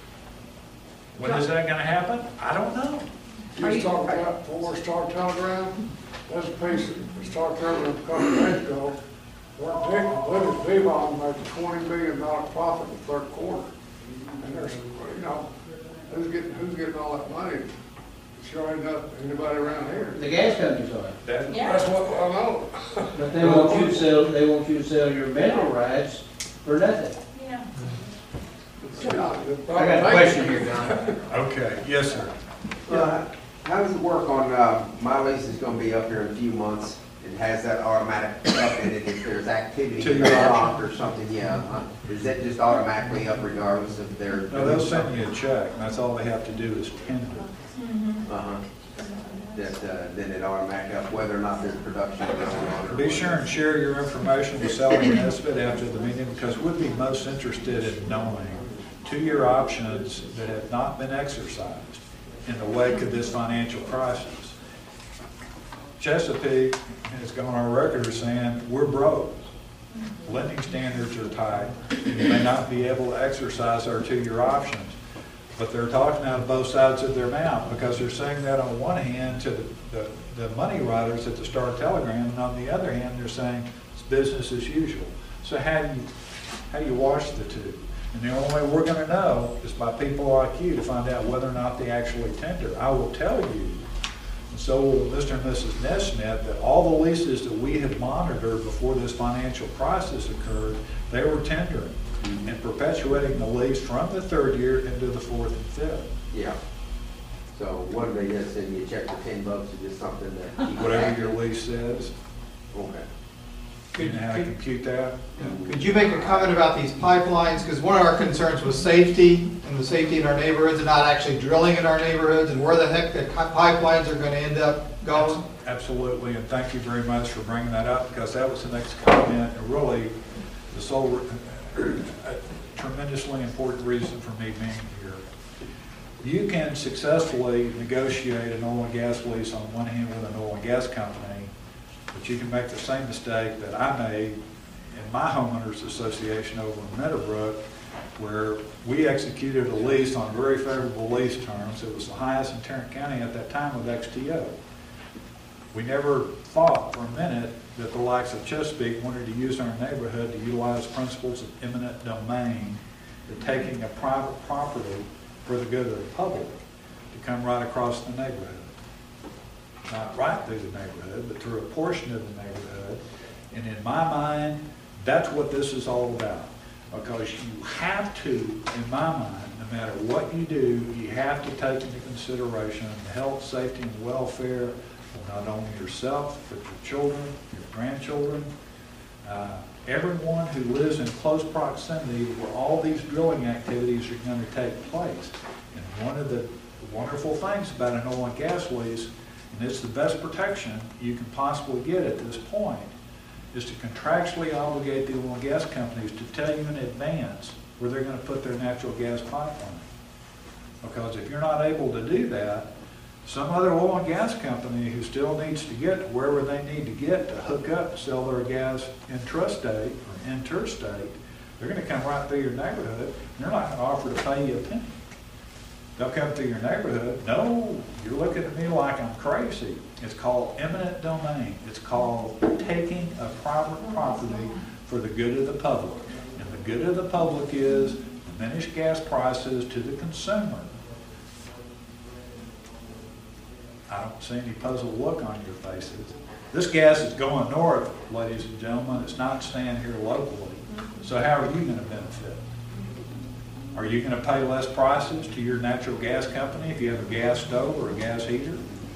S6: When is that going to happen? I don't know.
S8: You was talking about Fort Star Telegram, there's a piece of Star Telegram a couple of days ago, where Liberty Bevon made a $20 million profit in the third quarter. And there's, you know, who's getting all that money? Sure ain't enough anybody around here.
S1: The gas companies are.
S9: Yeah.
S8: That's what I know.
S1: But they want you to sell your mineral rights for nothing.
S9: Yeah.
S1: I got a question here, Don.
S6: Okay, yes, sir.
S10: How does it work on, my lease is gonna be up here in a few months, and has that automatic up in it if there's activity
S6: To
S10: in
S6: your
S10: the
S6: option.
S10: block or something, yeah? Is that just automatically up regardless if they're?
S6: No, they'll send you a check, and that's all they have to do is tender.
S10: Uh-huh. Then it automatically up whether or not there's production going on.
S6: Be sure and share your information with Sally Nesbitt after the meeting, because we'd be most interested in knowing 2-year options that have not been exercised in the wake of this financial crisis. Chesapeake has gone on record as saying, we're broke. Lending standards are tight, and you may not be able to exercise our 2-year options. But they're talking out of both sides of their mouth, because they're saying that on one hand to the money writers at the Star Telegram, and on the other hand they're saying it's business as usual. So how do you wash the two? And the only way we're going to know is by people like you to find out whether or not they actually tender. I will tell you, so will Mr. and Mrs. Nesmith, that all the leases that we had monitored before this financial crisis occurred, they were tendering and perpetuating the lease from the 3rd year into the 4th and 5th.
S10: Yeah. So what do they just send you a check for $10 or just something that?
S6: Whatever your lease says,
S10: Okay.
S6: you know how to compute that?
S11: Could you make a comment about these pipelines? Because one of our concerns was safety, and the safety in our neighborhoods, and not actually drilling in our neighborhoods, and where the heck the pipelines are going to end up going.
S6: Absolutely, and thank you very much for bringing that up, because that was the next comment, and really, the sole, a tremendously important reason for me being here. You can successfully negotiate an oil and gas lease on one hand with an oil and gas company, but you can make the same mistake that I made in my homeowners association over in Meadowbrook, where we executed a lease on very favorable lease terms. It was the highest in Tarrant County at that time with XTO. We never thought for a minute that the likes of Chesapeake wanted to use our neighborhood to utilize principles of eminent domain, that taking a private property for the good of the public to come right across the neighborhood. Not right through the neighborhood, but through a portion of the neighborhood. And in my mind, that's what this is all about. Because you have to, in my mind, no matter what you do, you have to take into consideration the health, safety, and welfare of not only yourself, but your children, your grandchildren, everyone who lives in close proximity where all these drilling activities are going to take place. And one of the wonderful things about an oil and gas lease, and it's the best protection you can possibly get at this point, is to contractually obligate the oil and gas companies to tell you in advance where they're going to put their natural gas pipeline. Because if you're not able to do that, some other oil and gas company who still needs to get to wherever they need to get to hook up to sell their gas intrastate or interstate, they're going to come right through your neighborhood, and they're not going to offer to pay you a penny. They'll come through your neighborhood. No, you're looking at me like I'm crazy. It's called eminent domain. It's called taking a private property for the good of the public. And the good of the public is diminished gas prices to the consumer. I don't see any puzzled look on your faces. This gas is going north, ladies and gentlemen. It's not staying here locally. So how are you going to benefit? Are you going to pay less prices to your natural gas company if you have a gas stove or a gas heater?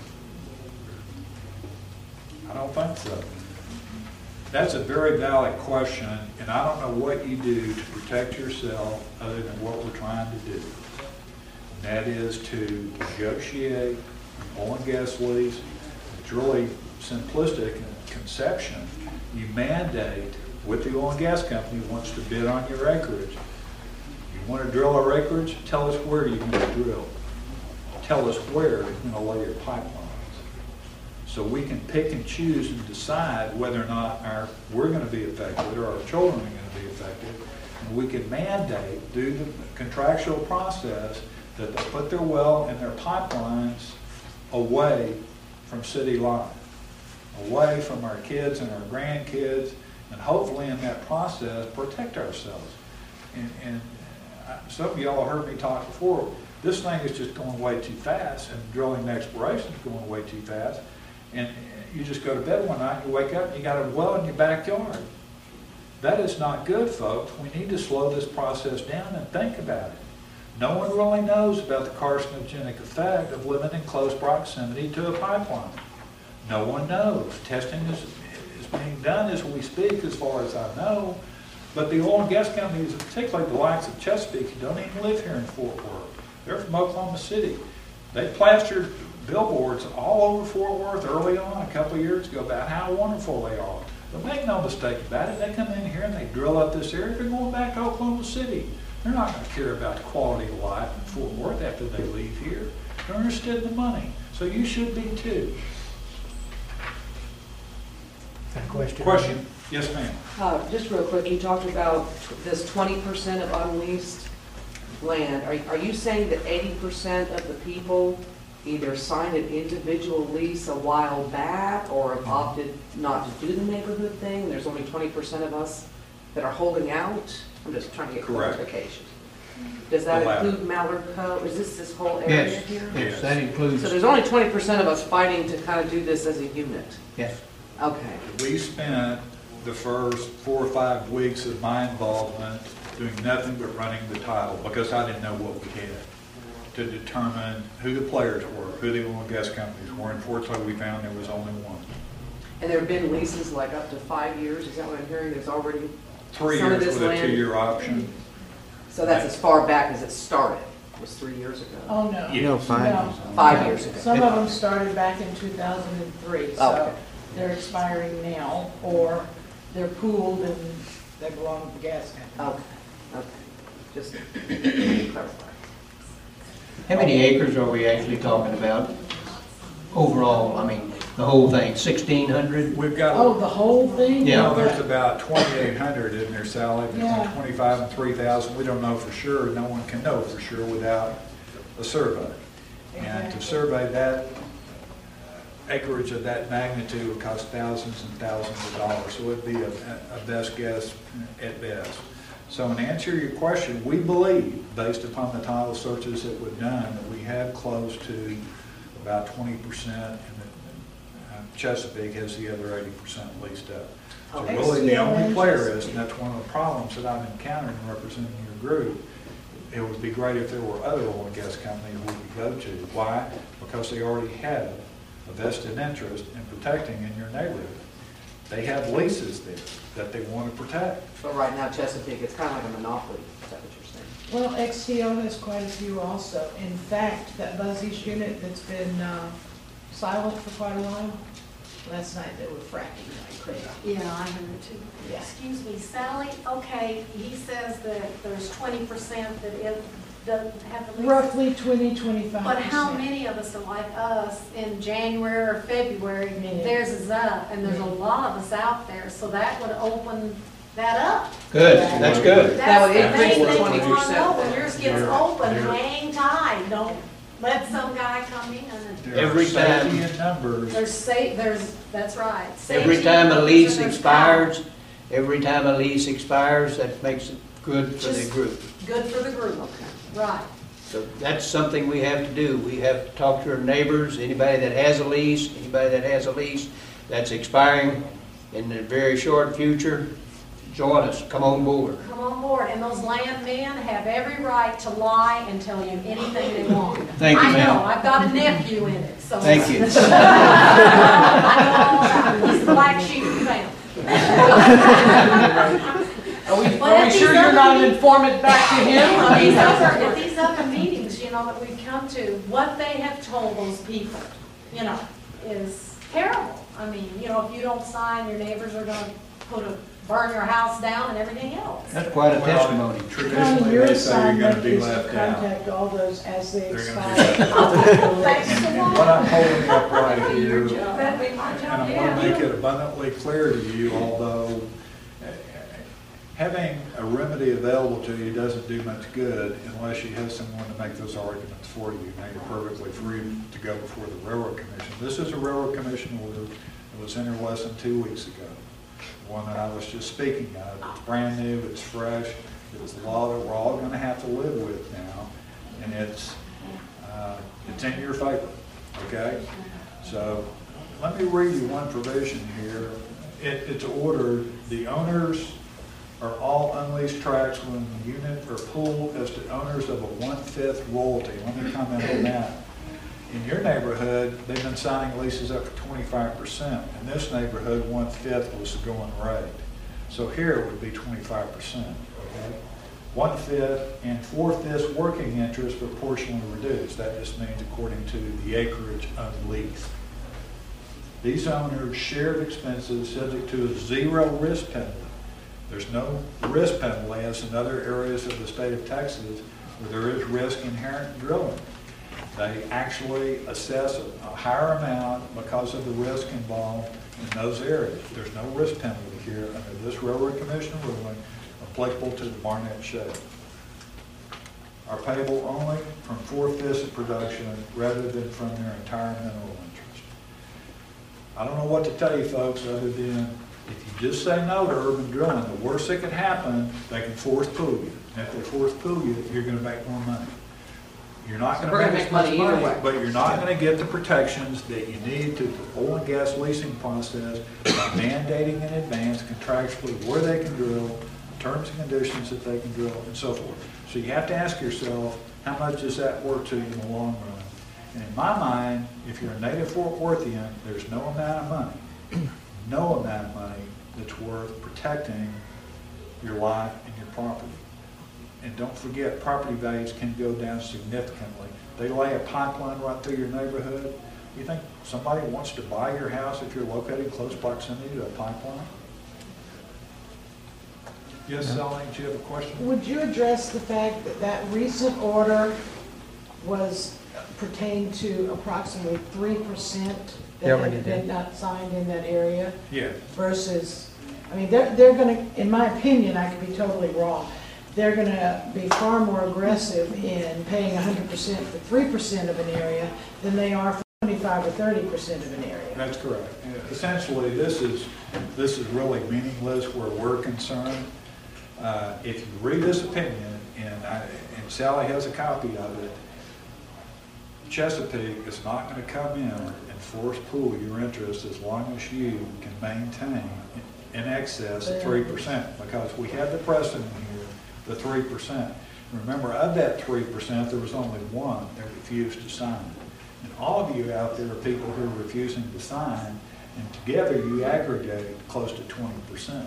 S6: I don't think so. That's a very valid question, and I don't know what you do to protect yourself other than what we're trying to do. And that is to negotiate an oil and gas lease. It's really simplistic in conception. You mandate with the oil and gas company who wants to bid on your acreage. You want to drill our acreage? Tell us where you're going to drill. Tell us where you're going to lay your pipelines. So we can pick and choose and decide whether or not we're going to be affected or our children are going to be affected. And we can mandate through the contractual process that they put their well and their pipelines away from city life, away from our kids and our grandkids, and hopefully in that process protect ourselves. And some of y'all heard me talk before. This thing is just going way too fast, and drilling and exploration is going way too fast. And you just go to bed one night, and you wake up, and you got a well in your backyard. That is not good, folks. We need to slow this process down and think about it. No one really knows about the carcinogenic effect of living in close proximity to a pipeline. No one knows. Testing is being done as we speak, as far as I know. But the oil and gas companies, particularly the likes of Chesapeake, who don't even live here in Fort Worth. They're from Oklahoma City. They plastered billboards all over Fort Worth early on, a couple of years ago, about how wonderful they are. But make no mistake about it, they come in here and they drill up this area. They're going back to Oklahoma City. They're not going to care about the quality of life in Fort Worth after they leave here. They're interested in the money. So you should be too. Question? Yes, ma'am.
S4: Just real quick, you talked about this 20% of unleased land. Are you saying that 80% of the people either signed an individual lease a while back or have opted not to do the neighborhood thing? There's only 20% of us that are holding out? I'm just trying to get clarification. Does that
S2: The latter.
S4: include Mallard Cove? Is this whole area
S1: Yes,
S4: here?
S1: yes, that includes,
S4: So there's only 20% of us fighting to kind of do this as a unit?
S1: yes.
S4: Okay.
S6: We spent the first 4 or 5 weeks of my involvement doing nothing but running the title because I didn't know what we had to determine who the players were, who the oil and gas companies were. Unfortunately, we found there was only one.
S4: And there have been leases like up to 5 years, is that what I'm hearing? There's already,
S6: 3
S4: Some of
S6: years
S4: this
S6: with a
S4: land-
S6: 2-year option.
S4: so that's as far back as it started, was 3 years ago?
S5: Oh, no.
S1: No, fine.
S5: No.
S4: 5 years ago?
S5: Some of them started back in 2003,
S4: Okay.
S5: so they're expiring now, or they're pooled and they belong to the gas company.
S4: Okay, okay. Just to clarify.
S1: How many acres are we actually talking about overall? I mean, the whole thing, 1,600?
S6: We've got,
S5: Oh, the whole thing?
S1: Yeah.
S6: there's about 2,800 in there, Sally, between
S5: Yeah.
S6: 25 and 3,000. We don't know for sure. No one can know for sure without a survey. And to survey that acreage of that magnitude would cost thousands and thousands of dollars. So it'd be a best guess at best. So in answer to your question, we believe, based upon the title searches that we've done, that we have close to about 20%, and Chesapeake has the other 80% leased up. So
S4: Okay.
S6: really, the only
S5: Excellent.
S6: player is, and that's one of the problems that I've encountered in representing your group, it would be great if there were other oil and gas companies we could go to. Why? Because they already have a vested interest in protecting in your neighborhood. They have leases there that they want to protect.
S4: But right now Chesapeake, it's kind of like a monopoly, is that what you're saying?
S5: Well, XTO has quite a few also. In fact, that Buzz East unit that's been silent for quite a while, last night they were fracking like crazy.
S9: Yeah, I heard too.
S5: Yeah.
S9: Excuse me, Sally, okay, he says that there's 20% that it doesn't have the lease.
S5: Roughly 20-25%.
S9: But how many of us are like us in January or February,
S5: Many.
S9: theirs is up, and there's a lot of us out there, so that would open that up.
S1: Good, that's good.
S4: That would
S9: That's the
S4: increase
S9: main
S4: the
S9: thing we want to
S4: 20%.
S9: know. When yours gets open,
S2: There-
S9: hang tight, don't let some guy come in and,
S6: There
S1: Every
S6: are safety
S1: time-
S6: in numbers.
S9: that's right.
S1: Every
S9: Safety
S1: time a
S9: numbers
S1: lease
S9: and there's
S1: expires, that makes it good for the
S9: Just-
S1: group.
S9: power. Good for the group, right.
S1: So that's something we have to do. We have to talk to our neighbors, anybody that has a lease that's expiring in the very short future, join us, come on board.
S9: Come on board, and those landmen have every right to lie and tell you anything they want.
S1: Thank you,
S9: I know,
S1: ma'am.
S9: I've got a nephew in it, so.
S1: Thank you.
S9: I know all about it. He's the black sheep of the family.
S4: Are we
S9: But if
S4: sure
S9: these
S4: you're
S9: other
S4: not an
S9: meetings-
S4: informant back to him? I mean,
S9: At these other meetings, you know, that we've come to, what they have told those people, you know, is terrible. I mean, you know, if you don't sign, your neighbors are gonna burn your house down and everything else.
S1: That's quite a
S6: Well,
S1: testimony.
S5: County,
S6: Traditionally,
S5: your
S6: they say you're going to
S5: assignment
S6: be
S5: is to
S6: left out.
S5: contact all those as they
S6: They're
S5: expire.
S6: gonna be
S9: That's the
S6: And
S9: one.
S6: what I'm holding up right here,
S9: That'd be my
S6: and
S9: job,
S6: I want to
S9: yeah.
S6: make it abundantly clear to you, although having a remedy available to you doesn't do much good unless you have someone to make those arguments for you. Now, you're perfectly free to go before the Railroad Commission. This is a Railroad Commission order that was entered less than 2 weeks ago. The one that I was just speaking of. It's brand new, it's fresh, it's a law that we're all going to have to live with now, and it's in your favor, okay? So let me read you one provision here. It's ordered, the owners are all unleased tracts when the unit or pool as to owners of a 1/5 royalty. Let me comment on that. In your neighborhood, they've been signing leases up for 25%. In this neighborhood, 1/5 was the going rate. So here it would be 25%, okay? 1/5 and 4/5 working interest proportionally reduced. That just means according to the acreage unleased. These owners share expenses subject to a 0 risk penalty. There's no risk penalty as in other areas of the state of Texas where there is risk inherent in drilling. They actually assess a higher amount because of the risk involved in those areas. There's no risk penalty here under this Railroad Commission ruling applicable to the Barnett Shale. Are payable only from 4/5 of production rather than from their entire mineral interest. I don't know what to tell you folks other than If you just say no to urban drilling, the worst that could happen, they can force pool you. And if they force pool you, you're gonna make more money. You're not
S4: We're
S6: gonna
S4: gonna
S6: make as
S4: make
S6: much
S4: money either
S6: money,
S4: way.
S6: but you're not gonna get the protections that you need to the oil and gas leasing process by mandating in advance contractually where they can drill, terms and conditions that they can drill, and so forth. So you have to ask yourself, how much does that work to you in the long run? And in my mind, if you're a native Fort Worthian, there's no amount of money, no amount of money that's worth protecting your life and your property. And don't forget, property values can go down significantly. They lay a pipeline right through your neighborhood. You think somebody wants to buy your house if you're located in close proximity to a pipeline? Yes, Sally, do you have a question?
S5: Would you address the fact that that recent order was pertained to approximately 3% that had been not signed in that area
S6: Yeah.
S5: versus, I mean, they're gonna, in my opinion, I could be totally wrong, they're gonna be far more aggressive in paying 100% for 3% of an area than they are for 25 or 30% of an area.
S6: That's correct. Essentially, this is really meaningless where we're concerned. If you read this opinion, and Sally has a copy of it, Chesapeake is not going to come in and force pool your interest as long as you can maintain in excess of 3%, because we had the precedent here, the 3%. Remember, of that 3%, there was only one that refused to sign. And all of you out there are people who are refusing to sign, and together you aggregate close to 20%.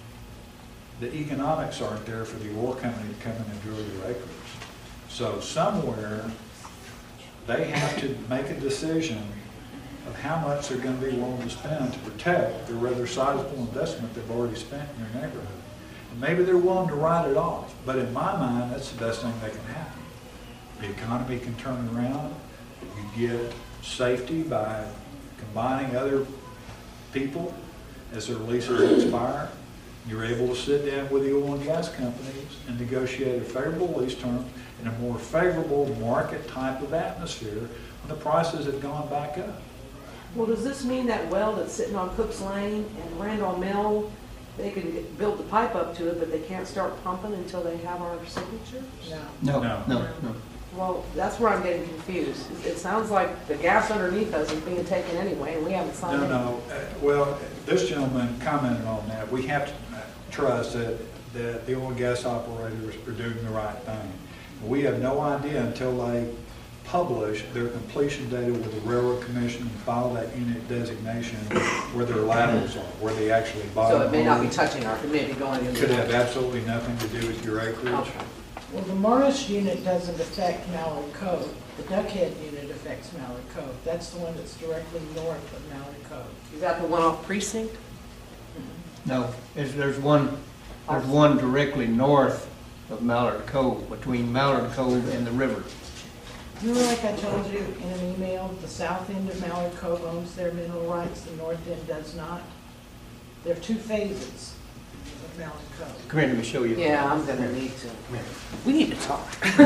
S6: The economics aren't there for the oil company to come in and drill your acreage. So somewhere, they have to make a decision of how much they're going to be willing to spend to protect the rather sizable investment they've already spent in your neighborhood. And maybe they're willing to write it off, but in my mind, that's the best thing that can happen. The economy can turn around. You get safety by combining other people as their leases expire. You're able to sit down with the oil and gas companies and negotiate a favorable lease term in a more favorable market type of atmosphere when the prices have gone back up.
S4: Well, does this mean that well that's sitting on Cook's Lane and Randall Mill, they can build the pipe up to it, but they can't start pumping until they have our signature?
S5: No.
S6: No.
S4: Well, that's where I'm getting confused. It sounds like the gas underneath us is being taken anyway, and we haven't signed it.
S6: Well, this gentleman commented on that. We have to trust that the oil and gas operators are doing the right thing. We have no idea until they publish their completion data with the Railroad Commission and file that unit designation where their laterals are, where they actually buy them.
S4: So it may not be touching our, it may be going in.
S6: Could have absolutely nothing to do with your acreage.
S4: Okay.
S5: Well, the Morris unit doesn't affect Mallard Cove. The Duckhead unit affects Mallard Cove. That's the one that's directly north of Mallard Cove.
S4: Is that the one off Precinct?
S1: No, there's one directly north of Mallard Cove, between Mallard Cove and the river.
S5: Remember, like I told you in an email, the south end of Mallard Cove owns their mineral rights, the north end does not? There are two phases of Mallard Cove.
S1: Come here, let me show you.
S4: Yeah, I'm gonna need to. We need to talk.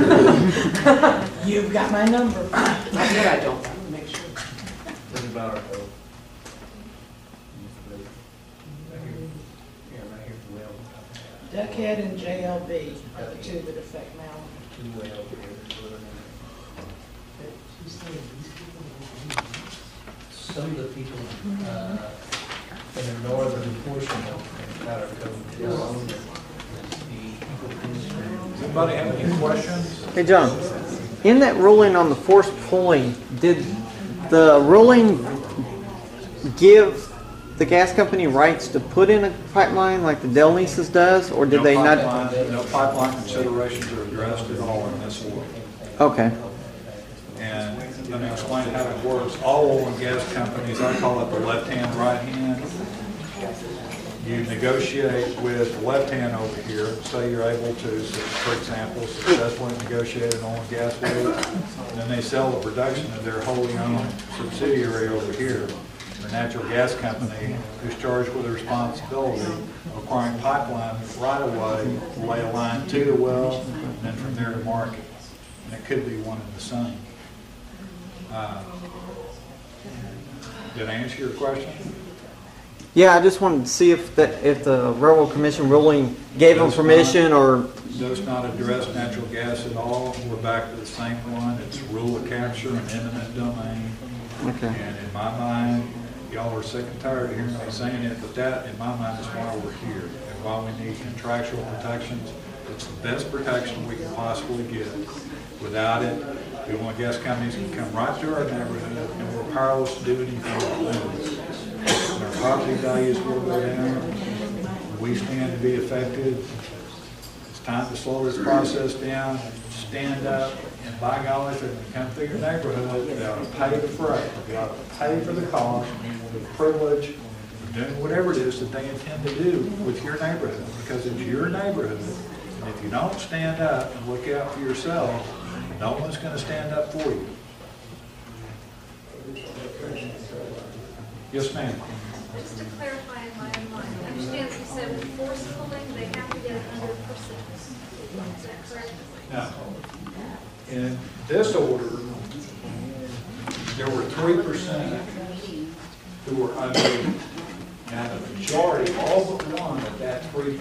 S5: You've got my number.
S4: I did, I don't. I'm gonna make sure.
S1: This is Mallard Cove. Right here. Yeah, right here, the well.
S5: Duckhead and JLB are the two that affect Mallard.
S1: Two wells here. Some of the people in the northern portion of Mallard Cove still own the
S6: Does anybody have any questions?
S3: Hey, John, in that ruling on the forced pulling, did the ruling give the gas company rights to put in a pipeline like the Del Leases does, or did they not?
S6: No pipeline considerations are addressed at all in this order.
S3: Okay.
S6: And let me explain how it works. All oil and gas companies, I call it the left hand, right hand. You negotiate with the left hand over here, say you're able to, for example, successfully negotiate an oil and gas rig, and then they sell the production of their wholly owned subsidiary over here, the natural gas company, who's charged with the responsibility of acquiring pipeline right away, lay a line to the well, and then from there to market. And it could be one and the same. Did I answer your question?
S3: Yeah, I just wanted to see if the Railroad Commission ruling gave them
S6: Does
S3: permission or,
S6: Does not address natural gas at all. We're back to the same one. It's rule of capture and eminent domain.
S3: okay.
S6: And in my mind, y'all are sick and tired of hearing me saying it, but that, in my mind, is why we're here and why we need contractual protections. It's the best protection we can possibly get. Without it, the oil and gas companies can come right through our neighborhood and we're powerless to do anything with them. And our property values will go down. We stand to be affected. It's time to slow this process down, stand up, and by golly, if they're going to come through your neighborhood, they ought to pay the freight. They ought to pay for the cost, the privilege, of doing whatever it is that they intend to do with your neighborhood, because it's your neighborhood. And if you don't stand up and look out for yourself, no one's going to stand up for you. Yes, ma'am.
S12: Just to clarify in my own mind, I understand you said with force pulling, they have to get it under %. Is that correct?
S6: Now, in this order, there were 3% who were unleased. Now, the majority, all but one of that 3%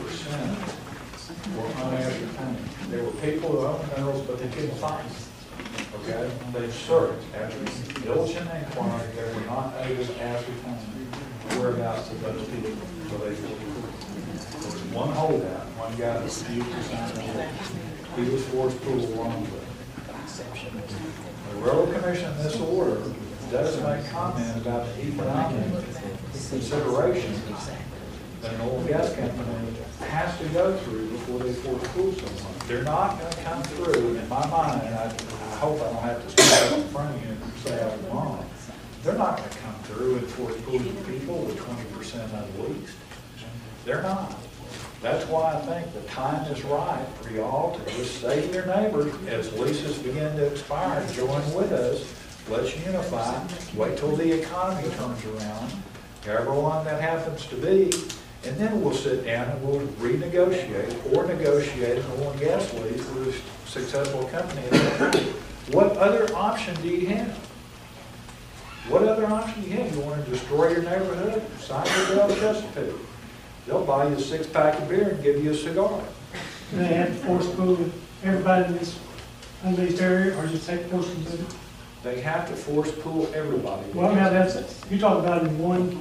S6: were unascertained. There were people who owned minerals, but they couldn't find them. Okay? They searched after diligent inquiry, they were not able to ascertain the whereabouts of those people. So they there was one holdout, one guy that refused to sign the order. He was forced to along with it. The Railroad Commission in this order does make comment about the economic considerations that an oil and gas company has to go through before they force pull someone. They're not going to come through, in my mind, and I hope I don't have to stand up in front of you and say I was wrong. They're not going to come through and force pull people with 20% unleased. They're not. That's why I think the time is right for y'all to just say to your neighbors, as leases begin to expire, join with us, let's unify, wait till the economy turns around, however long that happens to be, and then we'll sit down and we'll renegotiate or negotiate an oil and gas lease with a successful company. What other option do you have? What other option do you have? You want to destroy your neighborhood? Sign your Bell Chesapeake. They'll buy you a 6-pack of beer and give you a cigar.
S13: Do they have to force pull everybody in this unleased area, or just take portions of it?
S6: They have to force pull everybody.
S13: Well, now that's, you talk about in one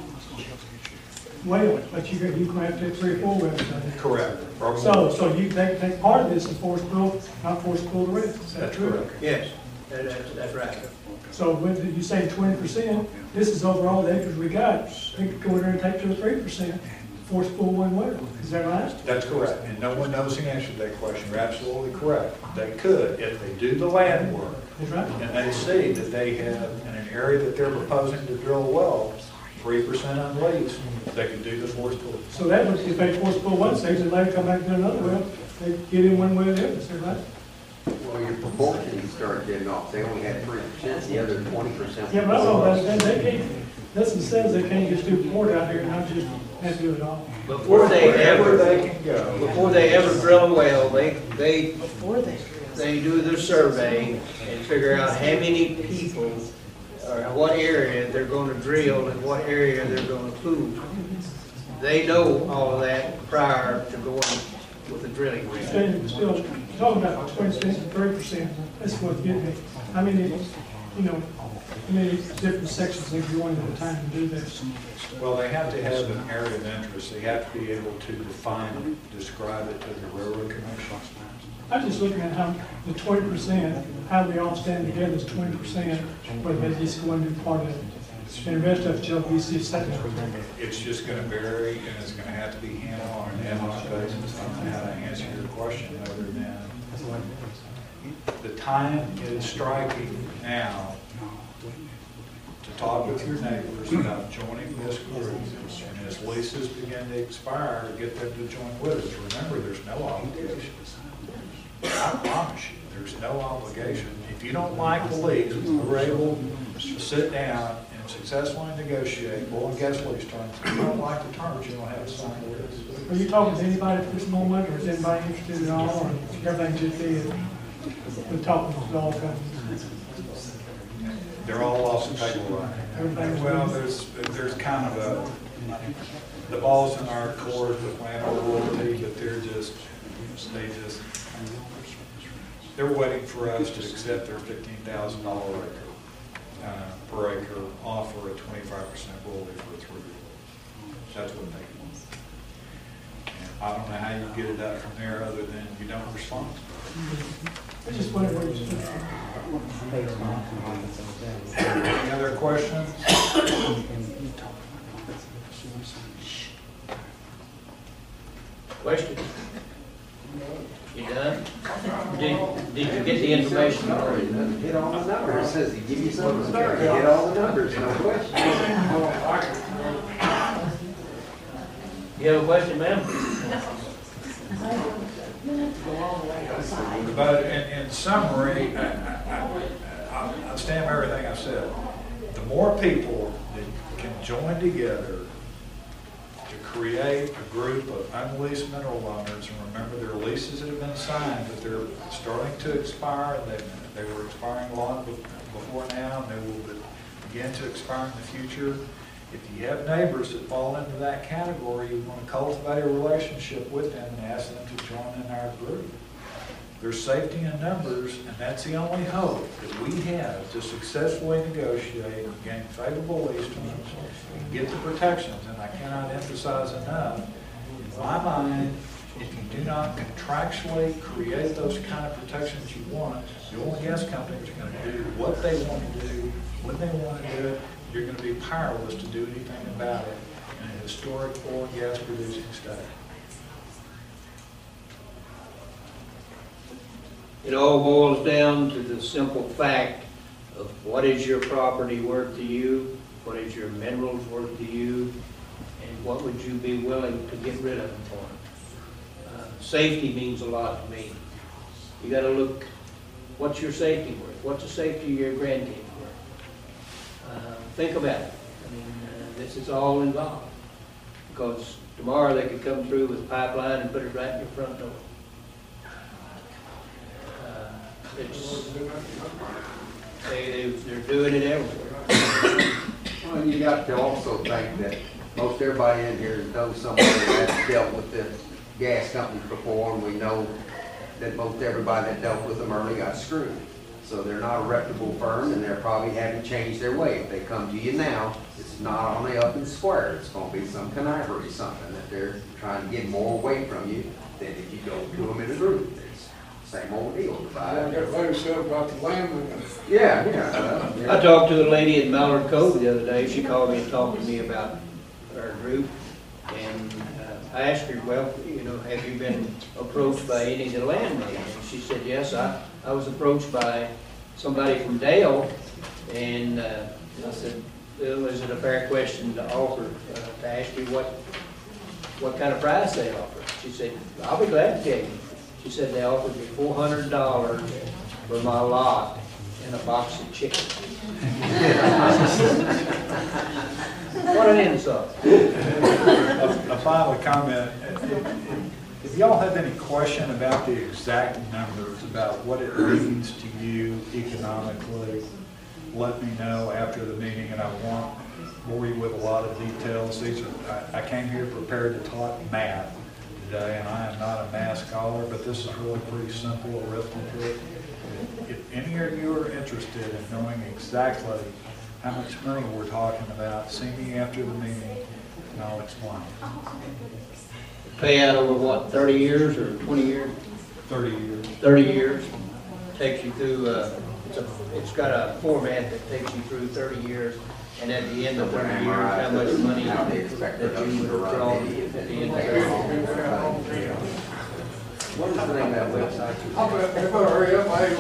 S13: well, but you can have to take 3 or 4 wells.
S6: Correct.
S13: So you take part of this and force pull, not force pull the rest. Is that
S6: That's
S13: true?
S6: correct.
S1: Yes, that's right.
S13: So when you say 20%, this is over all the acres we got. They could go in there and take 2 or 3%, force pull one well. Is that right?
S6: That's correct. And no one knows the answer to that question. You're absolutely correct. They could, if they do the land work,
S13: That's right.
S6: and they see that they have, in an area that they're proposing to drill a well, 3% unleased, they could do the force pull.
S13: So that would, if they force pull one stage and later come back and do another well, they get in one way or the other. Is that right?
S10: Well, your proportion started getting off. They only had 3%, the other 20%.
S13: Yeah, but I know that they can't, this says they can't just do port out here and not just have to do it all.
S1: Before they
S6: Wherever
S1: ever,
S6: they can go.
S1: before they ever drill a well, they
S5: Before they.
S1: do their survey and figure out how many people or what area they're going to drill and what area they're going to pool. They know all of that prior to going with the drilling rig.
S13: Still, talking about 20% and 3%, that's what get me. I mean, how many different sections they go in at a time to do this.
S6: Well, they have to have an area of interest. They have to be able to define it, describe it to the Railroad Commission.
S13: I'm just looking at how the 20%, how we all stand together as 20%, whether they just go into part of it. And the rest of it shall be second.
S6: It's just going to vary, and it's going to have to be handled on an ad hoc basis. I don't know how to answer your question other than the time is striking now to talk with your neighbors about joining this group. And as leases begin to expire, get them to join with us. Remember, there's no obligation. I promise you, there's no obligation. If you don't like the lease, we're able to sit down and successfully negotiate oil and gas lease terms. If you don't like the terms, you don't have to sign the lease.
S13: Are you talking to anybody at this moment, or is anybody interested at all, or everything just is? We're talking to all companies.
S6: They're all off the table right now.
S13: Everything's
S6: Well, there's kind of the ball's in our court with landlord royalty, but they're waiting for us to accept their $15,000 per acre offer at 25% royalty for 3 years. That's what they want. And I don't know how you get it up from there other than you don't respond.
S13: I just wondered where you stood.
S6: Any other questions?
S1: Question? You done? Did you get the information already?
S10: Hit all the numbers. It says he give you something to start. You hit all the numbers, no question.
S1: You have a question, ma'am?
S6: But in summary, I stand by everything I said. The more people that can join together to create a group of unleased mineral owners, and remember there are leases that have been signed, but they're starting to expire, and they were expiring long before now, and they will begin to expire in the future. If you have neighbors that fall into that category, you want to cultivate a relationship with them and ask them to join in our group. There's safety in numbers, and that's the only hope that we have to successfully negotiate and gain favorable lease terms and get the protections. And I cannot emphasize enough, in my mind, if you do not contractually create those kind of protections you want, the oil and gas companies are going to do what they want to do, when they want to do it. You're going to be powerless to do anything about it in a historic oil and gas producing state.
S1: It all boils down to the simple fact of what is your property worth to you, what is your minerals worth to you, and what would you be willing to get rid of them for. Safety means a lot to me. You got to look, what's your safety worth? What's the safety of your grandkids worth? Think about it. I mean, this is all involved. Because tomorrow they could come through with a pipeline and put it right in your front door. They're doing it everywhere.
S10: Well, you got to also think that most everybody in here knows somebody that's dealt with the gas companies before, and we know that most everybody that dealt with them early got screwed. So they're not a reputable firm, and they're probably haven't changed their way. If they come to you now, it's not on the up and square. It's going to be some connivery, something that they're trying to get more away from you than if you go to them in a group. It's the same old deal.
S8: That lady said about the land.
S10: Yeah.
S1: I talked to a lady in Mallard Cove the other day. She called me and talked to me about our group. And I asked her, well, you know, have you been approached by any of the landladies? And she said, yes, I was approached by somebody from Dale. And I said, well, is it a fair question to offer, to ask you what kind of price they offer? She said, I'll be glad to tell you. She said they offered me $400 for my lot and a box of chicken. What an insult.
S6: A final comment. If y'all have any question about the exact numbers, about what it means to you economically, let me know after the meeting, and I won't bore you with a lot of details. I came here prepared to talk math today, and I am not a math scholar, but this is really pretty simple arithmetic. If any of you are interested in knowing exactly how much money we're talking about, see me after the meeting, and I'll explain.
S1: Pay out over what, 30 years or 20 years?
S6: 30 years.
S1: 30 years. Takes you through, it's got a format that takes you through 30 years, and at the end of 30 years, how much money that you would have drawn at the end of 30 years.
S10: What is the name of that website?
S8: I bet they better hurry up, I ain't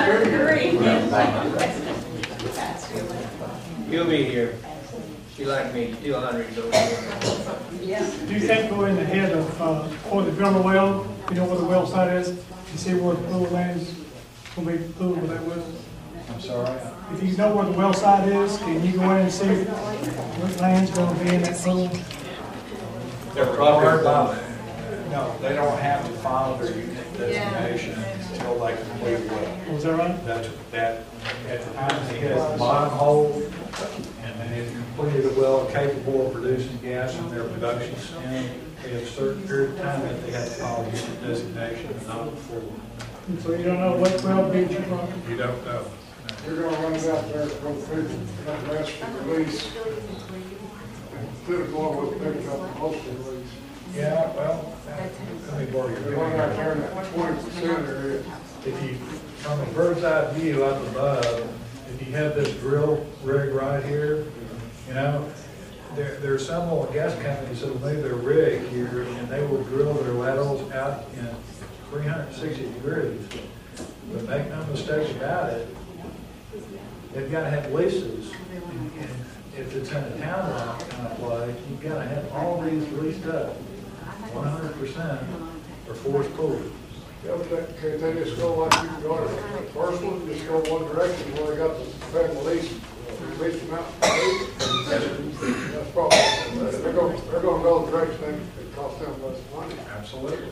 S8: gonna
S1: You'll be here. She like me, 200 years old.
S13: Do you think going ahead of, or the drummer well, you know where the well site is? You see where the pool land is, gonna be pool where that well?
S6: I'm sorry?
S13: If you know where the well site is, can you go in and see what land's gonna be in that pool?
S1: They're property.
S6: No, they don't have to file their unique designation until they complete the well.
S13: Was that right?
S6: That's, that, at the time they hit the bottom hole, and then if you completed a well capable of producing gas in their production and they have a certain period of time that they have to follow unit designation and not before.
S13: And so you don't know what well being your property.
S6: You don't know.
S8: You're gonna run it out there, go through, that rest of the release. Instead of going with picking up most of the release.
S6: Yeah, well, let me borrow your
S8: They run out there in that 20% area.
S6: If you, from a bird's eye view up above, if you have this drill rig right here, you know, there are some oil and gas companies that will move their rig here and they will drill their laterals out in 360 degrees. But make no mistake about it, they've got to have leases. And if it's in a town lot kind of play, you've got to have all these leased up, 100% or forced pulled.
S8: Yeah, but can't they just go like you can go to the first one, just go one direction where they got the federal lease, lease them out? That's probably, they're gonna go the direction that it costs them less money.
S6: Absolutely.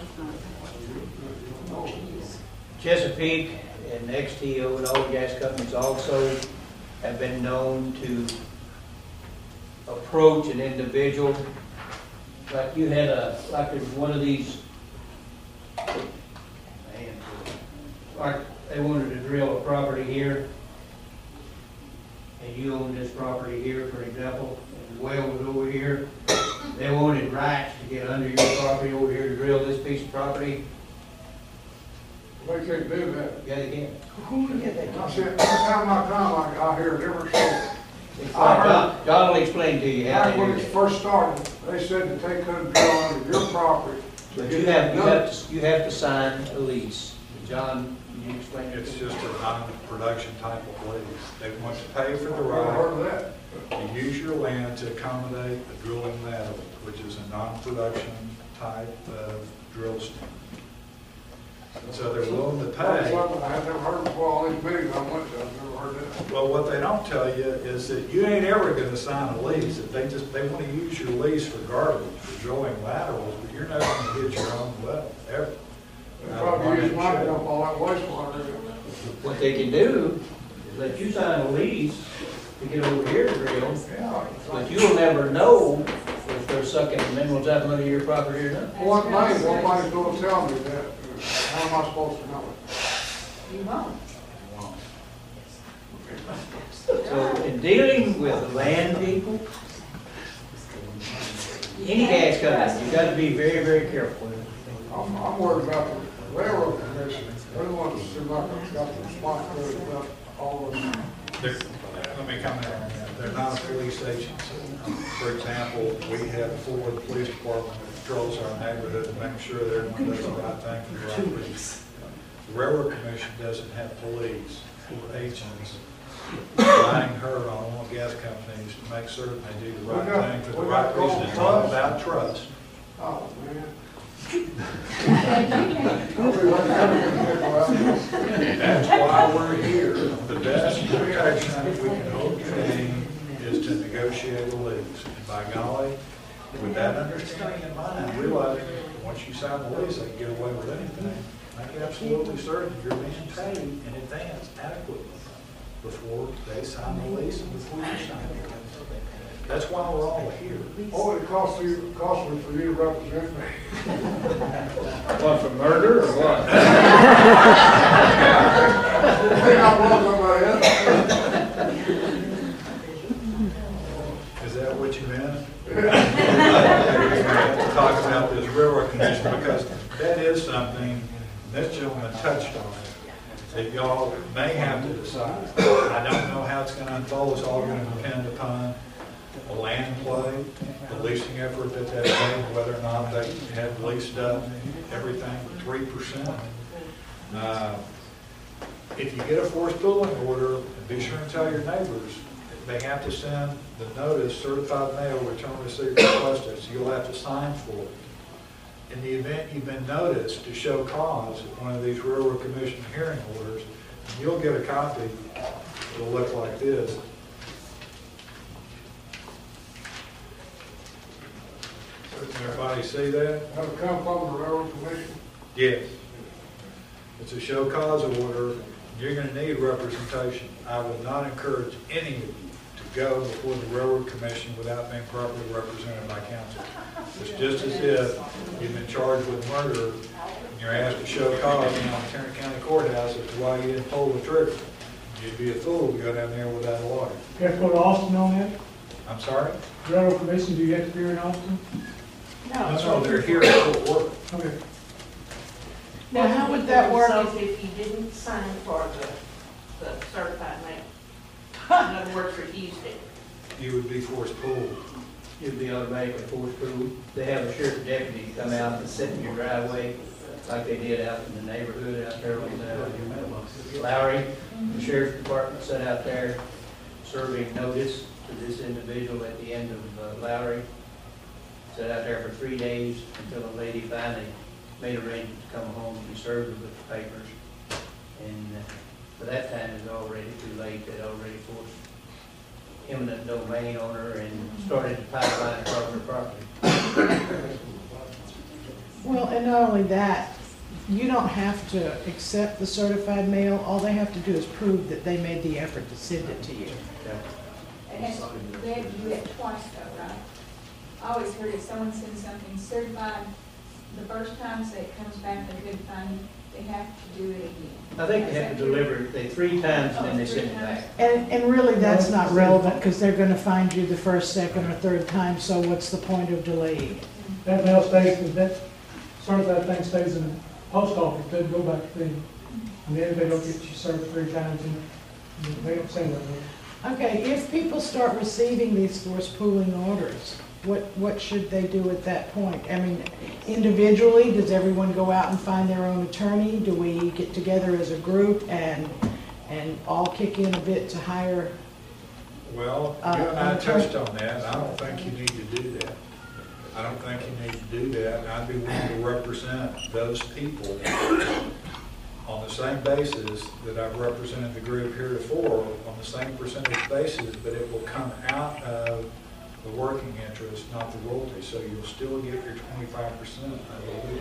S1: Chesapeake and XTO and all the gas companies also have been known to approach an individual. Like you had like there's one of these, like they wanted to drill a property here, and you own this property here, for example, and the well was over here. They wanted rights to get under your property over here to drill this piece of property.
S8: They can't do that.
S1: Yeah, they can.
S8: I said, every time I come, I hear a different story.
S1: John will explain to you how
S8: Back
S1: they
S8: when
S1: do
S8: it
S1: that.
S8: first started, they said that they couldn't drill under your property.
S1: But you have to sign a lease. John, can you explain it?
S6: It's just a non-production type of lease. They want to pay for the
S8: I've never heard of
S6: right
S8: that.
S6: to use your land to accommodate a drilling lateral, which is a non-production type of drill stem. And so they're willing to
S8: That's
S6: pay.
S8: something I had never heard before, all these meetings I went to, I've never heard that.
S6: Well, what they don't tell you is that you ain't ever gonna sign a lease. If they want to use your lease regardless for drilling laterals, but you're not gonna get your own well, ever.
S8: They probably use my dump all that wastewater.
S1: What they can do is let you sign a lease to get over here to drill, but you'll never know if they're sucking minerals out under your property or not.
S8: One thing, nobody's gonna tell me that. How am I supposed to know it?
S5: You won't.
S1: So in dealing with land people, any gas company, you gotta be very, very careful with it.
S8: I'm worried about the railroad commission. They're the ones that seem like they've got the responsibility about all of them.
S6: Let me comment on that. They're not a police agency. For example, we have a Fort Police Department that patrols our neighborhood to make sure that everyone does the right thing for the right reason. The Railroad Commission doesn't have police or agents relying herd on oil and gas companies to make certain they do the right thing for the right reason. It's all about trust.
S8: Oh, man.
S6: That's why we're here. The best protection we can obtain is to negotiate a lease. And by golly, with that understanding in mind, realizing once you sign the lease, they can get away with anything, make absolutely certain you're being paid in advance adequately before they sign the lease and before you sign it. That's why we're all here.
S8: What would it cost me for you to represent me?
S1: What, for murder or what?
S8: Ain't not wrong somebody else.
S6: Is that what you meant? We have to talk about this railroad commission because that is something, this gentleman touched on, that y'all may have to decide. I don't know how it's going to unfold. It's all going to depend upon the land play, the leasing effort that they made, whether or not they have leased up everything for 3%. If you get a forced pooling order, be sure and tell your neighbors. They have to send the notice, certified mail, return receipt requested, so you'll have to sign for it. In the event you've been noticed to show cause at one of these Railroad Commission hearing orders, you'll get a copy. It'll look like this. Everybody see that?
S8: Have it come from the railroad commission?
S6: Yes. It's a show cause order. You're going to need representation. I would not encourage any of you to go before the railroad commission without being properly represented by counsel. It's just as if you've been charged with murder and you're asked to show cause in the Tarrant County Courthouse as to why you didn't pull the trigger. You'd be a fool to go down there without a lawyer.
S13: You have to go to Austin on that?
S6: I'm sorry?
S13: Railroad Commission, do you have to be here in Austin?
S6: No, they're here at Fort Worth.
S13: Okay.
S5: Now, how would that work?
S4: So if you didn't sign for the certified mail, in other words, refused it.
S6: You would be forced pulled.
S1: You'd be automatically forced to. They have a sheriff deputy come out and sit in your driveway like they did out in the neighborhood out there on Lowry. The sheriff's department sat out there serving notice to this individual at the end of Lowry. Sat out there for 3 days until a lady finally made arrangements to come home and be served with the papers. And by that time, it was already too late. They'd already forced eminent domain on her and started the pipeline across her property.
S5: Well, and not only that, you don't have to accept the certified mail. All they have to do is prove that they made the effort to send it to you.
S14: They have to do it twice though, right? I always heard if someone sends something certified the first time, say it comes back, they're good finding, they have to do it again.
S1: I think they have to deliver it 3 times and then they send it back.
S5: And really, that's not relevant because they're going to find you the first, second, or third time, so what's the point of delaying it?
S13: That mail stays, that certified thing stays in the post office, doesn't go back to them. And then they don't get you served 3 times and they don't say that.
S5: Okay, if people start receiving these forced pooling orders, what should they do at that point? I mean, individually, does everyone go out and find their own attorney? Do we get together as a group and all kick in a bit to hire?
S6: Well, you and I touched on that, and I don't think you need to do that. I don't think you need to do that, and I'd be willing to represent those people on the same basis that I've represented the group heretofore, on the same percentage basis, but it will come out of the working interest, not the royalty, so you'll still get your 25%, I believe.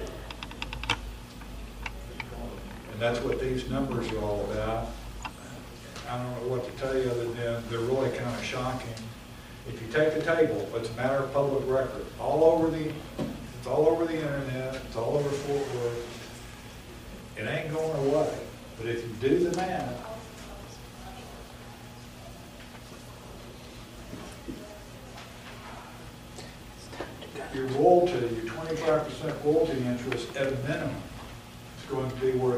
S6: And that's what these numbers are all about. I don't know what to tell you other than they're really kind of shocking. If you take the table, it's a matter of public record, it's all over the internet, it's all over Fort Worth. It ain't going away, but if you do the math, your royalty, your 25% royalty interest at a minimum is going to be worth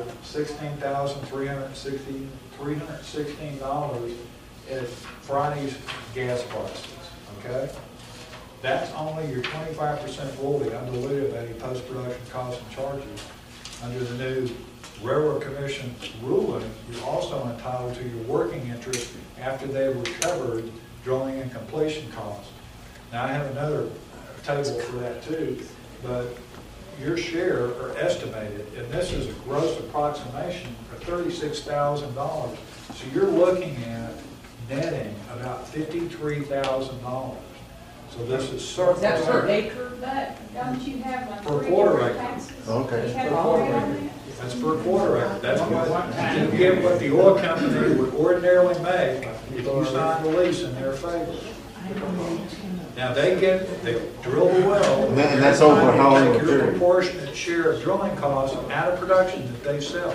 S6: $16,316 at Friday's gas prices, okay? That's only your 25% royalty undiluted of any post-production costs and charges. Under the new Railroad Commission ruling, you're also entitled to your working interest after they've recovered drilling and completion costs. Now, I have another table for that too, but your share are estimated, and this is a gross approximation of $36,000. So you're looking at netting about $53,000. So this is certainly.
S4: That's per acre?
S14: But don't you have like
S6: Per
S14: 3
S6: quarter
S14: different
S6: acre.
S14: taxes?
S11: Okay.
S14: You have
S6: Per
S14: all
S6: quarter
S14: that on
S6: acre.
S14: there?
S6: That's per quarter acre. That's what, you get what the oil company would ordinarily make if you signed the lease in their favor. Now, they drill the well.
S11: And that's over how long
S6: Take
S11: a
S6: your
S11: period?
S6: proportionate share of drilling costs out of production that they sell.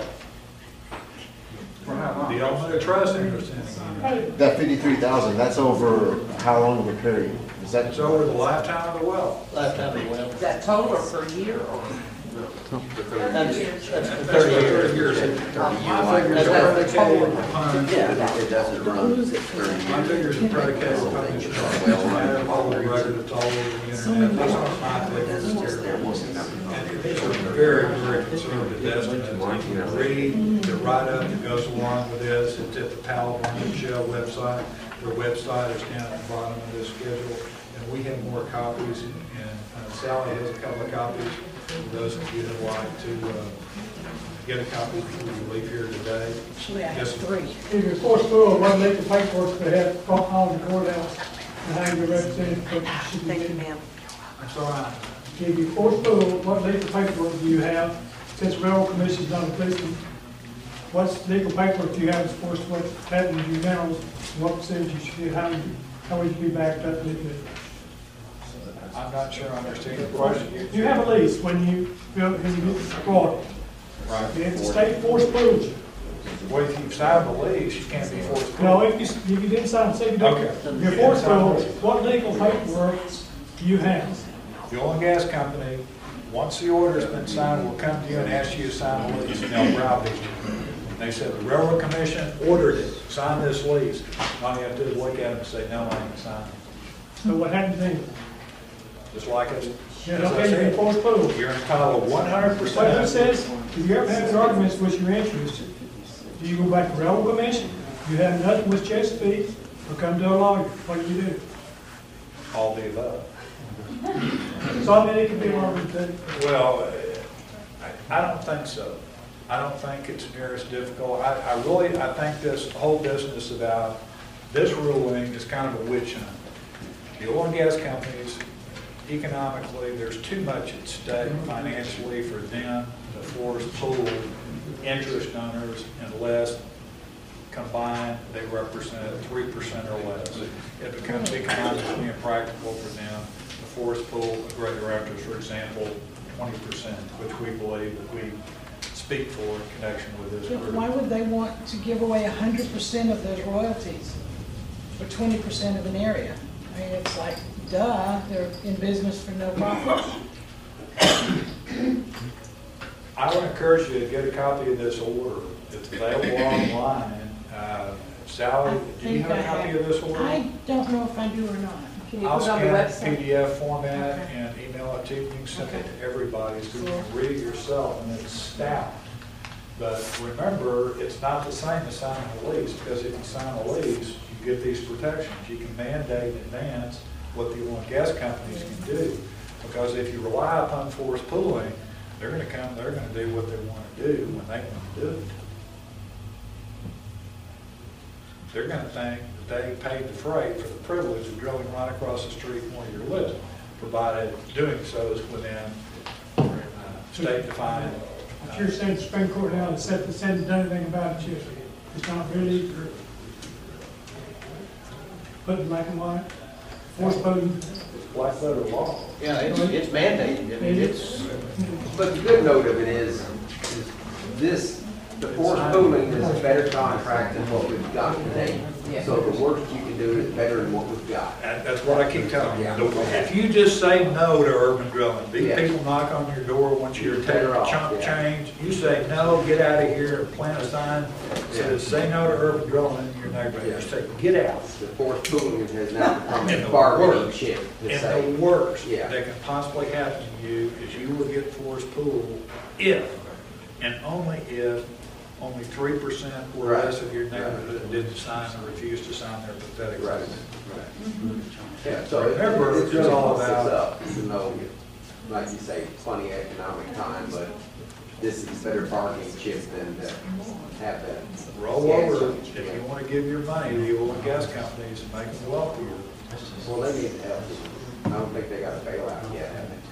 S6: The element of trust interest in it.
S11: That 53,000, that's over how long of a period? Is that?
S6: It's over the lifetime of the well.
S1: Lifetime of the well.
S4: Is that total or per year or?
S1: That's for
S6: 30
S1: 30 years.
S6: years. My figures are predicated upon,
S10: It doesn't run.
S6: my figures are predicated upon the matter all the record, it's all over the internet. These aren't my figures. And these are very, very conservative estimates. You can read the write-up that goes along with this. It's at the Powell Barnett Shell website. Their website is down at the bottom of this schedule. And we have more copies, and Sally has a couple of copies. For those of you that would like to get a copy before you leave here today.
S5: Actually, I have
S6: Yes,
S5: 3.
S13: If you're forced to, one make the paperwork to have all the courthouse and have your representative. Should be getting.
S6: That's all right.
S13: If you're forced to, what legal paperwork do you have? Since Railroad Commission's not inclusive, what legal paperwork do you have as far as what's happening to you now, and what percentage you should get, how how would you be backed up legally?
S6: I'm not sure I understand the question.
S13: You have a lease when you build, when you bought it.
S6: Right.
S13: If the state force pulls you.
S6: Well, if you've signed the lease, you can't be forced.
S13: No, if you didn't sign, say you don't.
S6: Okay.
S13: You're forced pulled, what legal paperwork do you have?
S6: The oil and gas company, once the order's been signed, will come to you and ask you to sign the lease, and they'll browbeat you. They said, the Railroad Commission ordered it, sign this lease. All you have to do is look at them and say, no, I ain't signing.
S13: So what happens then?
S6: Just like it's,
S13: You're
S6: as
S13: not
S6: I
S13: going to be
S6: said,
S13: forced pulled.
S6: you're entitled 100%.
S13: What it says, if you ever have the arguments with your interest, do you go back to Railroad Commission, you have nothing with Chesapeake, or come to a lawyer? What do you do?
S6: All the above.
S13: So I mean, it could be an argument too.
S6: Well, I don't think so. I don't think it's near as difficult. I think this whole business about this ruling is kind of a witch hunt. The oil and gas companies, economically, there's too much at stake financially for them to force pull interest owners unless combined they represent 3% or less. It becomes economically impractical for them to force pull a greater interest, for example, 20%, which we believe that we speak for in connection with this group.
S5: Why would they want to give away 100% of those royalties for 20% of an area? I mean, it's like, duh, they're in business for no profit.
S6: I would encourage you to get a copy of this order. It's available online. Sally, do you have a copy of this order?
S5: I don't know if I do or not.
S4: Can you
S6: I'll
S4: put it on the
S6: scan it
S4: website?
S6: in PDF format
S5: Okay.
S6: and email it to you. You can send it
S5: Okay.
S6: to everybody so you can
S5: Cool.
S6: read it yourself, and it's stout. But remember, it's not the same as signing a lease, because if you sign a lease, you get these protections. You can mandate in advance what the oil and gas companies can do. Because if you rely upon forced pooling, they're going to come, they're going to do what they want to do when they want to do it. They're going to think that they paid the freight for the privilege of drilling right across the street from where you're living, provided doing so is within state-defined.
S13: But you're saying the Supreme Court now has said done anything about it yet. It's not really put in black and white, force voting.
S6: It's black letter law.
S1: Yeah, it's mandated, I mean, it's,
S10: But the good note of it is this, the forced pooling is a better contract than what we've got today.
S4: Yeah.
S10: So the worst you can do is better than what we've got.
S6: And that's what I keep telling you.
S10: Yeah.
S6: If you just say no to urban drilling, these
S10: Yeah.
S6: people knock on your door once you're
S10: You're
S6: taking
S10: better off,
S6: chunk
S10: yeah.
S6: change, you say no, get out of here, and plant a sign, says say no to urban drilling in your neighborhood. You say, get out.
S10: The forced pooling has now become
S6: And
S10: a
S6: the
S10: bargaining
S6: worst,
S10: chip to
S6: and
S10: say.
S6: the worst
S10: Yeah.
S6: that can possibly happen to you is you will get forced pool if, and only if, only 3% or
S10: Right.
S6: less of your neighborhood didn't sign or refused to sign their pathetic
S10: Right.
S6: lease.
S10: Yeah, so
S6: Remember,
S10: it's
S6: it's
S10: really
S6: all
S10: all sets
S6: about-
S10: up, even though, like you say, funny economic time, but this is a better bargaining chip than to have that.
S6: Roll over, if you want to give your money to the oil and gas companies and make them wealthier.
S10: Well, they need help. I don't think they got a bailout yet, have they?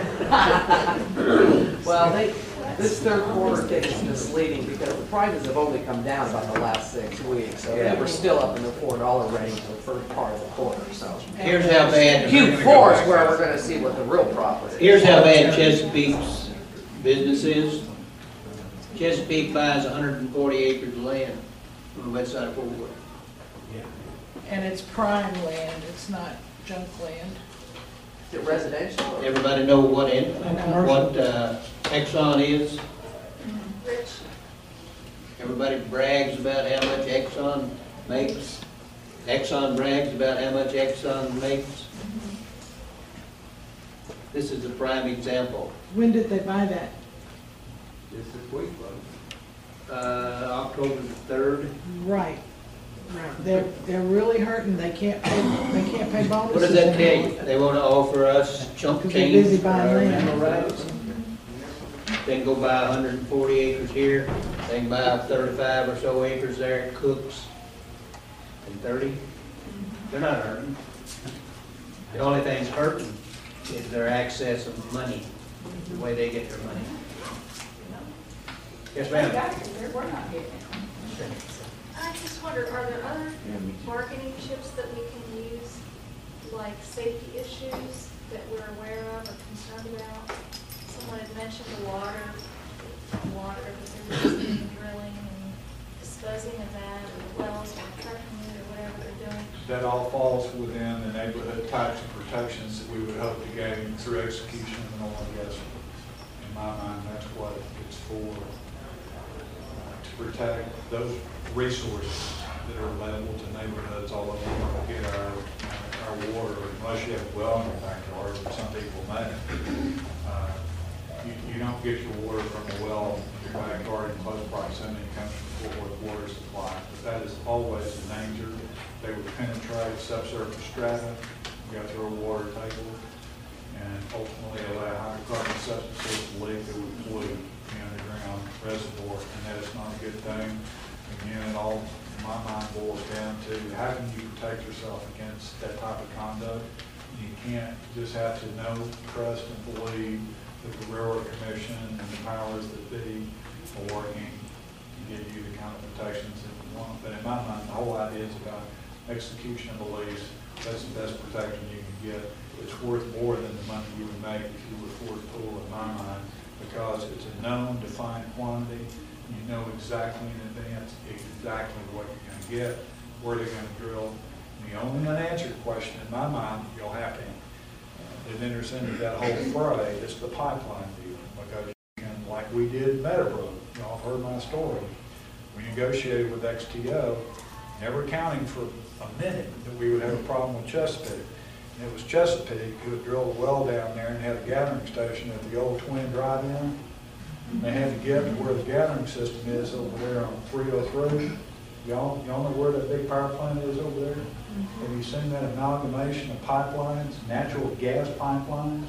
S4: Well, this third quarter thing is misleading because the prices have only come down about the last 6 weeks. So they were still up in the $4 range for the first part of the quarter, so.
S1: here's how bad,
S4: Q4 is where we're gonna see what the real profit is.
S1: here's how bad Chesapeake's business is. Chesapeake buys 140 acres of land on the west side of Fort Worth.
S5: And it's prime land, it's not junk land.
S4: Is it residential?
S1: Everybody know what Exxon is?
S12: Rich,
S1: Everybody brags about how much Exxon makes. Exxon brags about how much Exxon makes. This is a prime example.
S5: When did they buy that?
S10: This is weak,
S1: October the 3rd.
S5: Right, right. They're really hurting, they can't pay bonuses.
S1: What does that tell you? They want to offer us chunk
S5: Because they're
S1: change
S5: busy
S1: for
S5: buying
S1: our
S5: land.
S1: mineral rights. They can go buy 140 acres here. They can buy 35 or so acres there at Cooks. And 30. They're not hurting. The only thing's hurting is their access of money, the way they get their money. Yes, ma'am.
S14: We're not getting it.
S12: I just wondered, are there other bargaining chips that we can use, like safety issues that we're aware of or concerned about? Someone had mentioned the water, that they're using drilling and disposing of that, or the wells, or trucking it, or whatever they're doing.
S6: That all falls within the neighborhood types of protections that we would hope to gain through execution of an oil and gas. In my mind, that's what it's for, to protect those resources that are available to neighborhoods all over the world. Get our water, unless you have a well in your backyard, which some people may. You don't get your water from a well in your backyard in close proximity. It comes from Fort Worth water supply. But that is always a danger. They would penetrate subsurface strata, go through a water table, and ultimately allow hydrocarbon substances to leak that would pollute the underground reservoir, and that is not a good thing. Again, it all, in my mind, boils down to how can you protect yourself against that type of conduct? You can't just have to know, trust, and believe that the Railroad Commission and the powers that be are working to give you the kind of protections that you want. But in my mind, the whole idea is about execution of the lease. That's the best protection you can get. It's worth more than the money you would make if you were Ford Pool, in my mind, because it's a known, defined quantity. You know exactly in advance exactly what you're going to get, where they're going to drill. And the only unanswered question in my mind you'll have to that enters into that whole fray is the pipeline deal. Because you can, like we did in Meadowbrook, y'all heard my story. We negotiated with XTO, never accounting for a minute that we would have a problem with Chesapeake. And it was Chesapeake who had drilled a well down there and had a gathering station at the old Twin Drive-In. They had to get to where the gathering system is over there on 303. Y'all know where that big power plant is over there? Have you seen that amalgamation of pipelines, natural gas pipelines?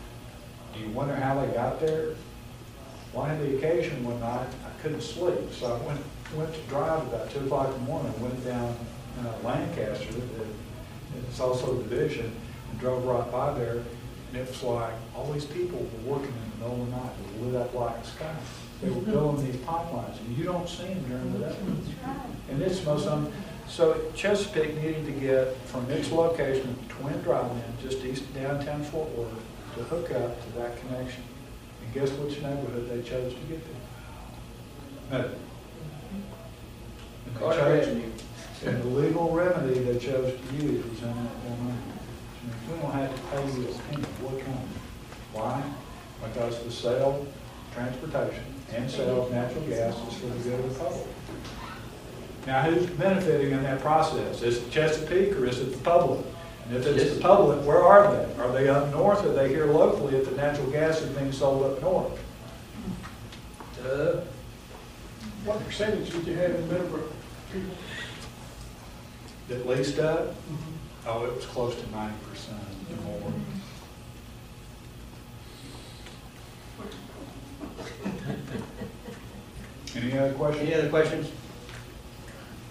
S6: Do you wonder how they got there? Well, I had the occasion one night, I couldn't sleep, so I went to drive about 2 o'clock in the morning, went down Lancaster, it's also a division, and drove right by there, and it was like all these people were working in the middle of the night with lit up like sky. They were building these pipelines, and you don't see them during the day. And it's so Chesapeake needed to get from its location at the Twin Drive-In, just east of downtown Fort Worth, to hook up to that connection. And guess which neighborhood they chose to get there? Meadow. And the legal remedy they chose to use was in that domain. We don't have to pay you a penny. What kind? Why? Because the sale, transportation, and sale of natural gas is for the good of the public. Now, who's benefiting in that process? Is it Chesapeake or is it the public? And if it's the public, where are they? Are they up north or are they here locally if the natural gas is being sold up north?
S8: What percentage did you have in Meadowbrook people?
S6: That leased up? Oh, it was close to 90% or more. Any other questions?
S1: Any other questions?